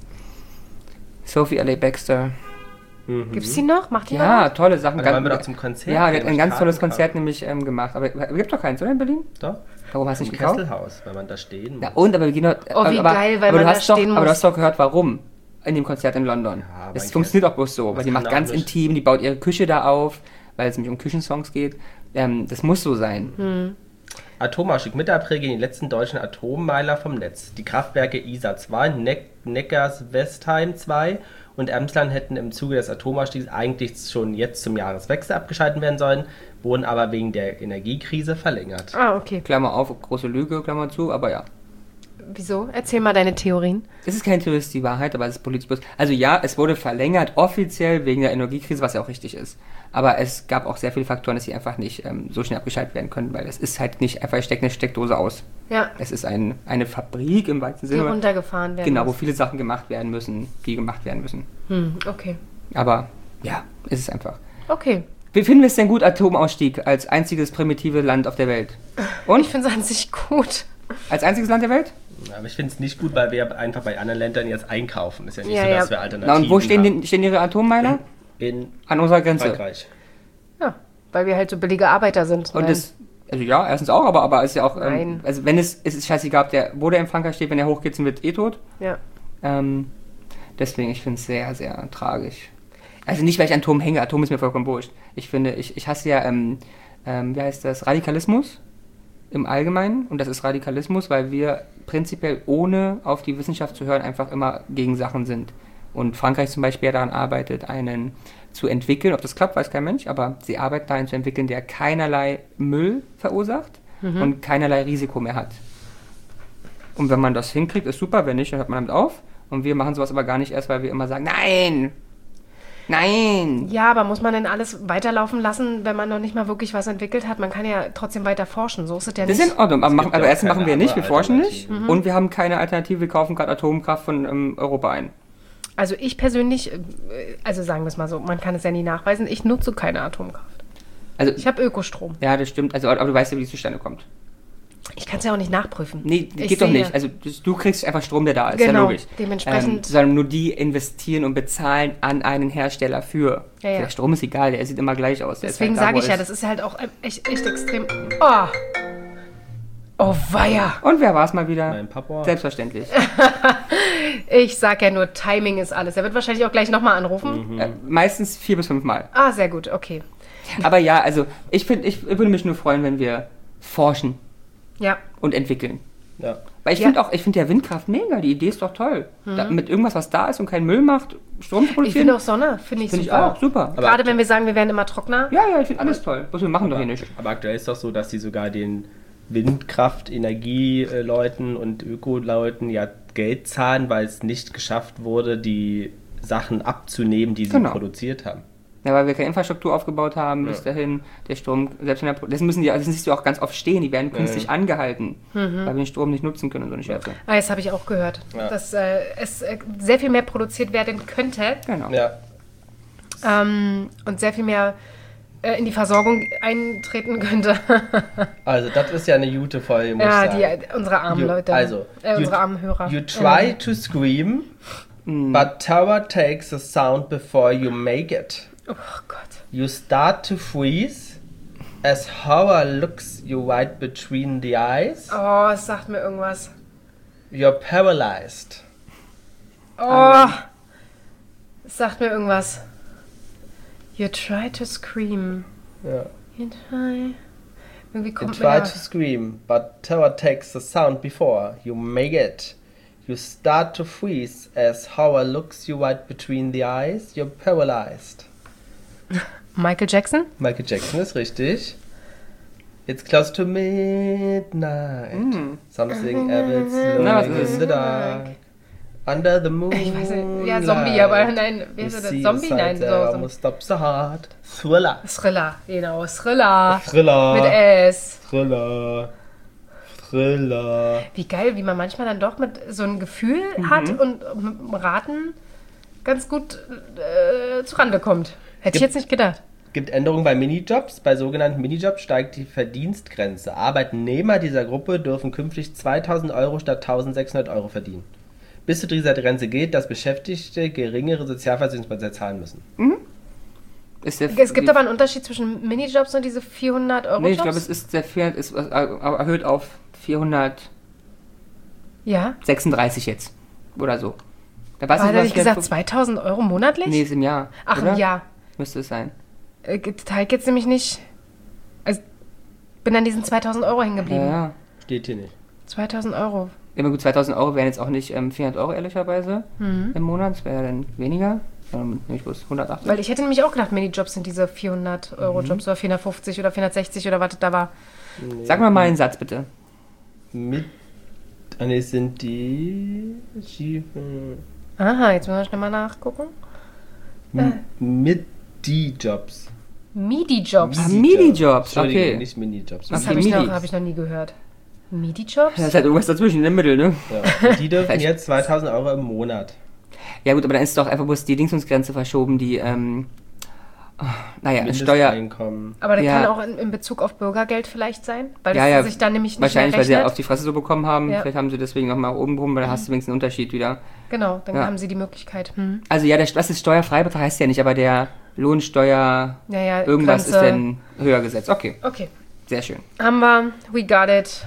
Sophie L A. Baxter. Mhm. Gibt's die noch? Macht die Ja, noch? tolle Sachen. Aber da wollen wir doch zum Konzert Ja, die gehen, hat ein mit ganz tolles Karten Konzert nämlich ähm, gemacht. Aber gibt doch keins, oder in Berlin? Doch. Warum hast du Im nicht gekauft? Kesselhaus, wenn man da stehen muss. Ja, und, aber wir gehen doch, Oh, wie aber, geil, weil aber man du da hast doch, stehen Aber du muss. hast doch gehört, warum in dem Konzert in London. Ja, es mein funktioniert auch bloß so, weil Was die kann macht auch ganz nicht. intim, die baut ihre Küche da auf, weil es nämlich um Küchensongs geht. Ähm, das muss so sein. Hm. Atomausstieg. Mitte April gehen die letzten deutschen Atommeiler vom Netz. Die Kraftwerke I S A zwei, Neck Neckars-Westheim zwei und Emsland hätten im Zuge des Atomausstiegs eigentlich schon jetzt zum Jahreswechsel abgeschaltet werden sollen, wurden aber wegen der Energiekrise verlängert. Ah, okay. Klammer auf, große Lüge, Klammer zu, aber ja. Wieso? Erzähl mal deine Theorien. Es ist keine Theorie, es ist die Wahrheit, aber es ist politisch bloß. Also ja, es wurde verlängert, offiziell wegen der Energiekrise, was ja auch richtig ist. Aber es gab auch sehr viele Faktoren, dass sie einfach nicht ähm, so schnell abgeschaltet werden können, weil es ist halt nicht einfach, ich stecke eine Steckdose aus. Ja, Es ist ein, eine Fabrik im weitesten die Sinne. runtergefahren werden. Genau, wo muss. viele Sachen gemacht werden müssen, die gemacht werden müssen. Hm, okay. Aber ja, es ist einfach. Okay. Wie finden wir es denn gut, Atomausstieg als einziges primitive Land auf der Welt? Und? Ich finde es an sich gut. Als einziges Land der Welt? Aber ich finde es nicht gut, weil wir einfach bei anderen Ländern jetzt einkaufen. Ist ja nicht Ja, so, ja. dass wir Alternativen Na und wo stehen, haben. die, stehen ihre Atommeiler? In An unserer Grenze. Frankreich. Ja, weil wir halt so billige Arbeiter sind. Und Nein. das, also ja, erstens auch, aber, aber es ist ja auch, ähm, Nein. also wenn es, es ist scheißegal, ob der, wo der in Frankreich steht, wenn der hochgeht, sind wir eh tot. Ja. Ähm, deswegen, ich finde es sehr, sehr tragisch. Also nicht, weil ich an Atom hänge, Atom ist mir vollkommen wurscht. Ich finde, ich, ich hasse ja, ähm, ähm, wie heißt das, Radikalismus im Allgemeinen. Und das ist Radikalismus, weil wir prinzipiell ohne auf die Wissenschaft zu hören einfach immer gegen Sachen sind. Und Frankreich zum Beispiel daran arbeitet, einen zu entwickeln. Ob das klappt, weiß kein Mensch, aber sie arbeiten daran zu entwickeln, der keinerlei Müll verursacht Mhm. und keinerlei Risiko mehr hat. Und wenn man das hinkriegt, ist super, wenn nicht, dann hört man damit auf. Und wir machen sowas aber gar nicht erst, weil wir immer sagen, nein, nein. Ja, aber muss man denn alles weiterlaufen lassen, wenn man noch nicht mal wirklich was entwickelt hat? Man kann ja trotzdem weiter forschen, so ist es ja Das nicht. ist in Ordnung, aber, machen, gibt aber ja auch erstens machen wir keine nicht, wir andere forschen nicht. Alternative. Mhm. Und wir haben keine Alternative, wir kaufen gerade Atomkraft von ähm, Europa ein. Also ich persönlich, äh, also sagen wir es mal so, man kann es ja nie nachweisen, ich nutze keine Atomkraft. Also, Ich habe Ökostrom. ja, das stimmt, also, aber du weißt ja, wie es zustande kommt. Ich kann es ja auch nicht nachprüfen. Nee, Ich geht doch sehe- nicht. Also das, du kriegst einfach Strom, der da ist, ja Genau, logisch. dementsprechend- Ähm, sondern nur die investieren und bezahlen an einen Hersteller für. Ja, ja. Der Strom ist egal, der sieht immer gleich aus. Der ist Deswegen halt da, sage wo ich er ja, ist. das ist halt auch echt, echt extrem. Oh! Oh, weia! Und wer war es mal wieder? Mein Papa. Selbstverständlich. Ich sag ja nur, Timing ist alles. Er wird wahrscheinlich auch gleich nochmal anrufen. äh, meistens vier bis fünf Mal. Ah, sehr gut, okay. Aber ja, also ich finde, ich würde mich nur freuen, wenn wir forschen Ja, und entwickeln. Ja. Weil ich Ja. finde auch, ich finde ja Windkraft mega, die Idee ist doch toll. Da, mit irgendwas, was da ist und keinen Müll macht, Strom zu ich produzieren. finde auch Sonne, finde ich Finde ich super. auch, super. Aber- Gerade wenn wir sagen, wir werden immer trockener. Ja, ja, ich finde alles toll. Was wir machen doch hier nicht. Aber aktuell ist doch so, dass die sogar den Windkraft-Energieleuten und Öko-Leuten ja Geld zahlen, weil es nicht geschafft wurde, die Sachen abzunehmen, die sie Genau. produziert haben. Ja, weil wir keine Infrastruktur aufgebaut haben bis dahin. Der Strom, selbst wenn der, das müssen die, das siehst du auch ganz oft stehen, die werden künstlich angehalten, weil wir den Strom nicht nutzen können und so eine Schärfe. Ah, das habe ich auch gehört, Ja. dass äh, es äh, sehr viel mehr produziert werden könnte Genau. Ja. ähm, und sehr viel mehr äh, in die Versorgung eintreten könnte. Also, das ist ja eine gute Folge, muss ja, ich die, sagen. äh, unsere armen You- Leute. also, äh, you- unsere armen Hörer. You try to scream, but terror takes the sound before you make it. Oh Gott. You start to freeze as horror looks you right between the eyes. Oh, es sagt mir irgendwas. You're paralyzed. Oh, es sagt mir irgendwas. You try to scream. Ja. You try... Irgendwie You kommt try mir... to scream, but terror takes the sound before you make it. You start to freeze as horror looks you right between the eyes. You're paralyzed. Michael Jackson? Michael Jackson ist richtig. It's close to midnight. Something evil's Na, was lurking ist in es? the dark. Under the moon. Ich weiß nicht. Ja, Zombie, aber nein, wie heißt das? Zombie? Nein, so. so. Stop the heart. Thriller. Thriller, genau. Thriller. Thriller. Mit S. Thriller. Thriller. Wie geil, wie man manchmal dann doch mit so ein Gefühl mhm. hat und mit dem Raten ganz gut äh, zurande kommt. Hätte ich jetzt nicht gedacht. Gibt Änderungen bei Minijobs. Bei sogenannten Minijobs steigt die Verdienstgrenze. Arbeitnehmer dieser Gruppe dürfen künftig zweitausend Euro statt eintausendsechshundert Euro verdienen. Bis zu dieser Grenze gilt, dass Beschäftigte geringere Sozialversicherungsbeiträge zahlen müssen. Mhm. Ist der, es gibt die, aber einen Unterschied zwischen Minijobs und diese vierhundert Euro Jobs? Nee, ich glaube, es ist, der vier, ist erhöht auf vierhundertsechsunddreißig ja? jetzt. Oder so. Da war hat er nicht gesagt zweitausend Euro monatlich? Nee, ist im Jahr. Ach, oder? im Jahr. Müsste es sein. Äh, Teig jetzt nämlich nicht. Also, bin an diesen zweitausend Euro hängen geblieben. Ja, ja. Steht hier nicht. zweitausend Euro. Immer gut, zweitausend Euro wären jetzt auch nicht ähm, vierhundert Euro ehrlicherweise mhm. im Monat. Das wäre ja dann weniger. Ähm, ich bloß hundertachtzig. Weil ich hätte nämlich auch gedacht, Minijobs sind diese vierhundert Euro Jobs mhm. oder vierhundertfünfzig oder vierhundertsechzig oder was da war. Nee. Sag mal mal einen Satz, bitte. Mit. Ah, ne, sind die. Aha, jetzt müssen wir schnell mal nachgucken. M- äh. Mit die Jobs. Midi-Jobs. Ah, Midi-Jobs, okay. Okay. Nicht Minijobs. Das habe ich, hab ich noch nie gehört. Midi-Jobs? Das ist halt irgendwas dazwischen, im Mittel, ne? Ja. Die dürfen jetzt zweitausend Euro im Monat. Ja gut, aber dann ist doch einfach bloß die Dingsungsgrenze verschoben, die, ähm... Oh, naja, Steuer... Aber der ja. kann auch in, in Bezug auf Bürgergeld vielleicht sein? Weil ja, das ja, sich dann nämlich nicht wahrscheinlich, mehr weil sie ja rechnet. auf die Fresse so bekommen haben. Ja. Vielleicht haben sie deswegen nochmal oben rum, weil da hast du wenigstens einen Unterschied wieder. Genau, dann ja. haben sie die Möglichkeit. Hm. Also ja, der, was ist Steuerfreibetrag heißt ja nicht, aber der Lohnsteuer... Ja, ja, irgendwas Grenze. ist denn höher gesetzt. Okay. Okay. Sehr schön. Haben wir, we got it.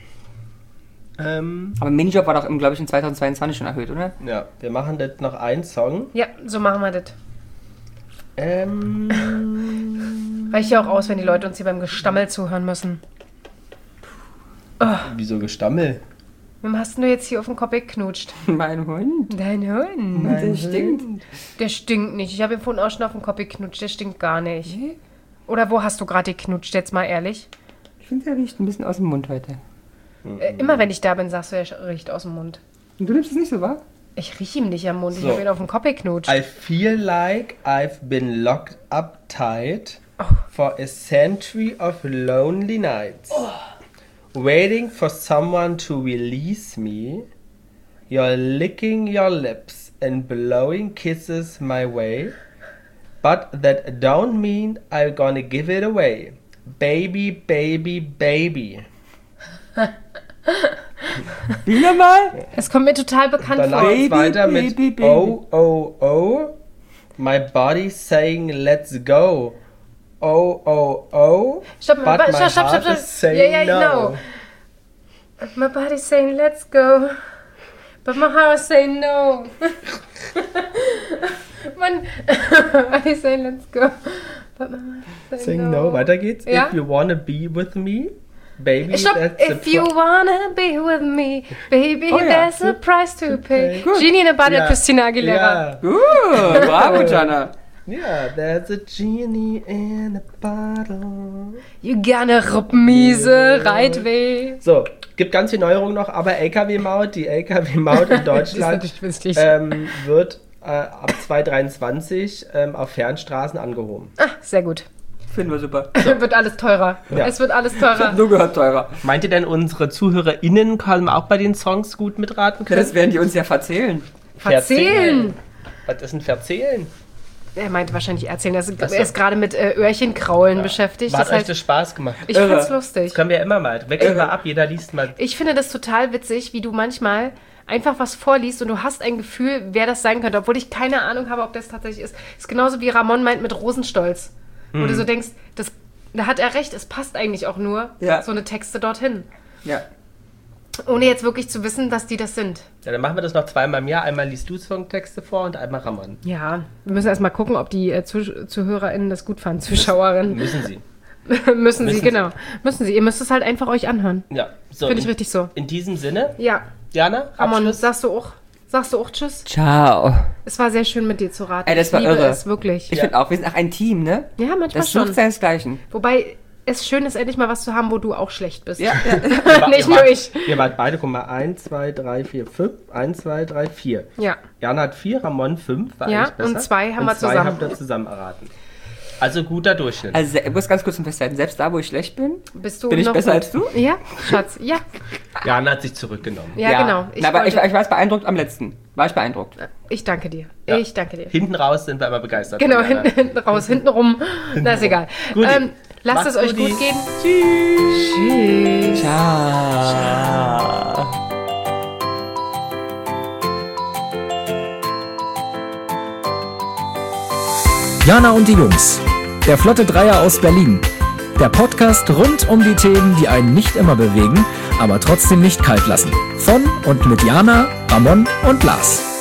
Ähm, aber Minijob war doch, glaube ich, in zweitausendzweiundzwanzig schon erhöht, oder? Ja, wir machen das noch einen Song. Ja, so machen wir das. Ähm... Reicht ja auch aus, wenn die Leute uns hier beim Gestammel zuhören müssen. Oh. Wieso Gestammel? Wem hast du jetzt hier auf den Kopf geknutscht? Mein Hund. Dein Hund. Mein der stinkt. Der stinkt nicht. Ich habe ihm vorhin auch schon auf den Kopf geknutscht. Der stinkt gar nicht. Nee. Oder wo hast du gerade geknutscht, jetzt mal ehrlich? Ich finde, der riecht ein bisschen aus dem Mund heute. Äh, immer wenn ich da bin, sagst du, er riecht aus dem Mund. Und du nimmst es nicht so wahr? Ich rieche ihm nicht am Mund. So. Ich habe ihn auf den Kopf geknutscht. I feel like I've been locked up tight oh. for a century of lonely nights. Oh. Waiting for someone to release me. You're licking your lips and blowing kisses my way. But that don't mean I'm gonna give it away. Baby, baby, baby. Wie nochmal? Es kommt mir total bekannt Danach vor. geht's weiter mit baby, baby. Oh, oh, oh. My body's saying let's go. Oh, oh, oh. Stopp, but stopp, my stopp, stopp, heart stopp. is saying Ja, ja, no. genau. My body's saying let's go. But my heart is saying no. Man, my body's saying let's go. But my heart is saying Saying no. no. Weiter geht's. Ja? If you wanna be with me, baby, Stopp, that's if the you pro- wanna be with me, baby, Oh ja. there's a price to pay. Gut. Genie in a Bottle, Ja. Christina Aguilera. Ja. Uh, bravo, Jana. Yeah, there's a genie in a bottle. You gonna Ruppenmiese, Reitweh. So, gibt ganz viel Neuerungen noch, aber L K W-Maut, die L K W-Maut in Deutschland Das ist natürlich wichtig. ähm, wird äh, ab zweitausenddreiundzwanzig ähm, auf Fernstraßen angehoben. Ah, sehr gut. Finden wir super. Wird alles teurer. Ja. Es wird alles Ich hab teurer. nur gehört, teurer. Meint ihr denn, unsere ZuhörerInnen können auch bei den Songs gut mitraten Ja, können? das werden die uns ja verzählen. Verzählen. Was ist ein Verzählen? Er meinte wahrscheinlich erzählen. Er ist, Ach so. er ist gerade mit äh, Öhrchenkraulen Ja. beschäftigt. Hat Das euch heißt, das Spaß gemacht? ich Irre. fand's lustig. Das können wir ja immer mal. Wechseln Irre. wir ab, jeder liest mal. Ich finde das total witzig, wie du manchmal einfach was vorliest und du hast ein Gefühl, wer das sein könnte, obwohl ich keine Ahnung habe, ob das tatsächlich ist. Ist genauso wie Ramon meint mit Rosenstolz. Wo Hm. du so denkst, das, da hat er recht, es passt eigentlich auch nur Ja. so eine Texte dorthin. Ja. Ohne jetzt wirklich zu wissen, dass die das sind. Ja, dann machen wir das noch zweimal im Jahr. Einmal liest du Songtexte vor und einmal Ramon. Ja, wir müssen erst mal gucken, ob die äh, Zuh- ZuhörerInnen das gut fanden, Zuschauerinnen. Müssen sie. müssen, Müssen sie, sie. genau. Müssen sie. Ihr müsst es halt einfach euch anhören. Ja, so. Finde ich in, richtig so. in diesem Sinne, Ja, Diana, Ramon, Abschluss. sagst du auch, sagst du auch Tschüss? Ciao. Es war sehr schön mit dir zu raten. Ey, das war ich liebe irre. es wirklich. Ich finde auch, wir sind auch ein Team, ne? Ja, manchmal Das schon. sucht seinesgleichen. Wobei, es schön ist, endlich mal was zu haben, wo du auch schlecht bist. Ja, ja. Ihr Nicht wart- nur ich. Ihr wart beide, guck mal, eins, zwei, drei, vier, fünf. eins, zwei, drei, vier. Ja. Jana hat vier, Ramon fünf. War Ja, eigentlich besser. und zwei haben und wir zwei zusammen. habt ihr zusammen erraten. Also guter Durchschnitt. Also ich muss ganz kurz festhalten, selbst da, wo ich schlecht bin, Bist du bin ich noch besser gut? als du? Ja, Schatz. Ja, Jana hat sich zurückgenommen. ja, genau. Ich aber wollte- ich, ich war beeindruckt am letzten. War ich beeindruckt. ich danke dir. Ja. Ich danke dir. Hinten raus sind wir immer begeistert. Genau, von Jana. hinten, hinten raus, hinten rum. Na, ist egal. Guti. Ähm, lasst Macht's es euch guti. gut gehen. Tschüss. Tschüss. Ciao. Jana und die Jungs. Der Flotte Dreier aus Berlin. Der Podcast rund um die Themen, die einen nicht immer bewegen, aber trotzdem nicht kalt lassen. Von und mit Jana, Ramon und Lars.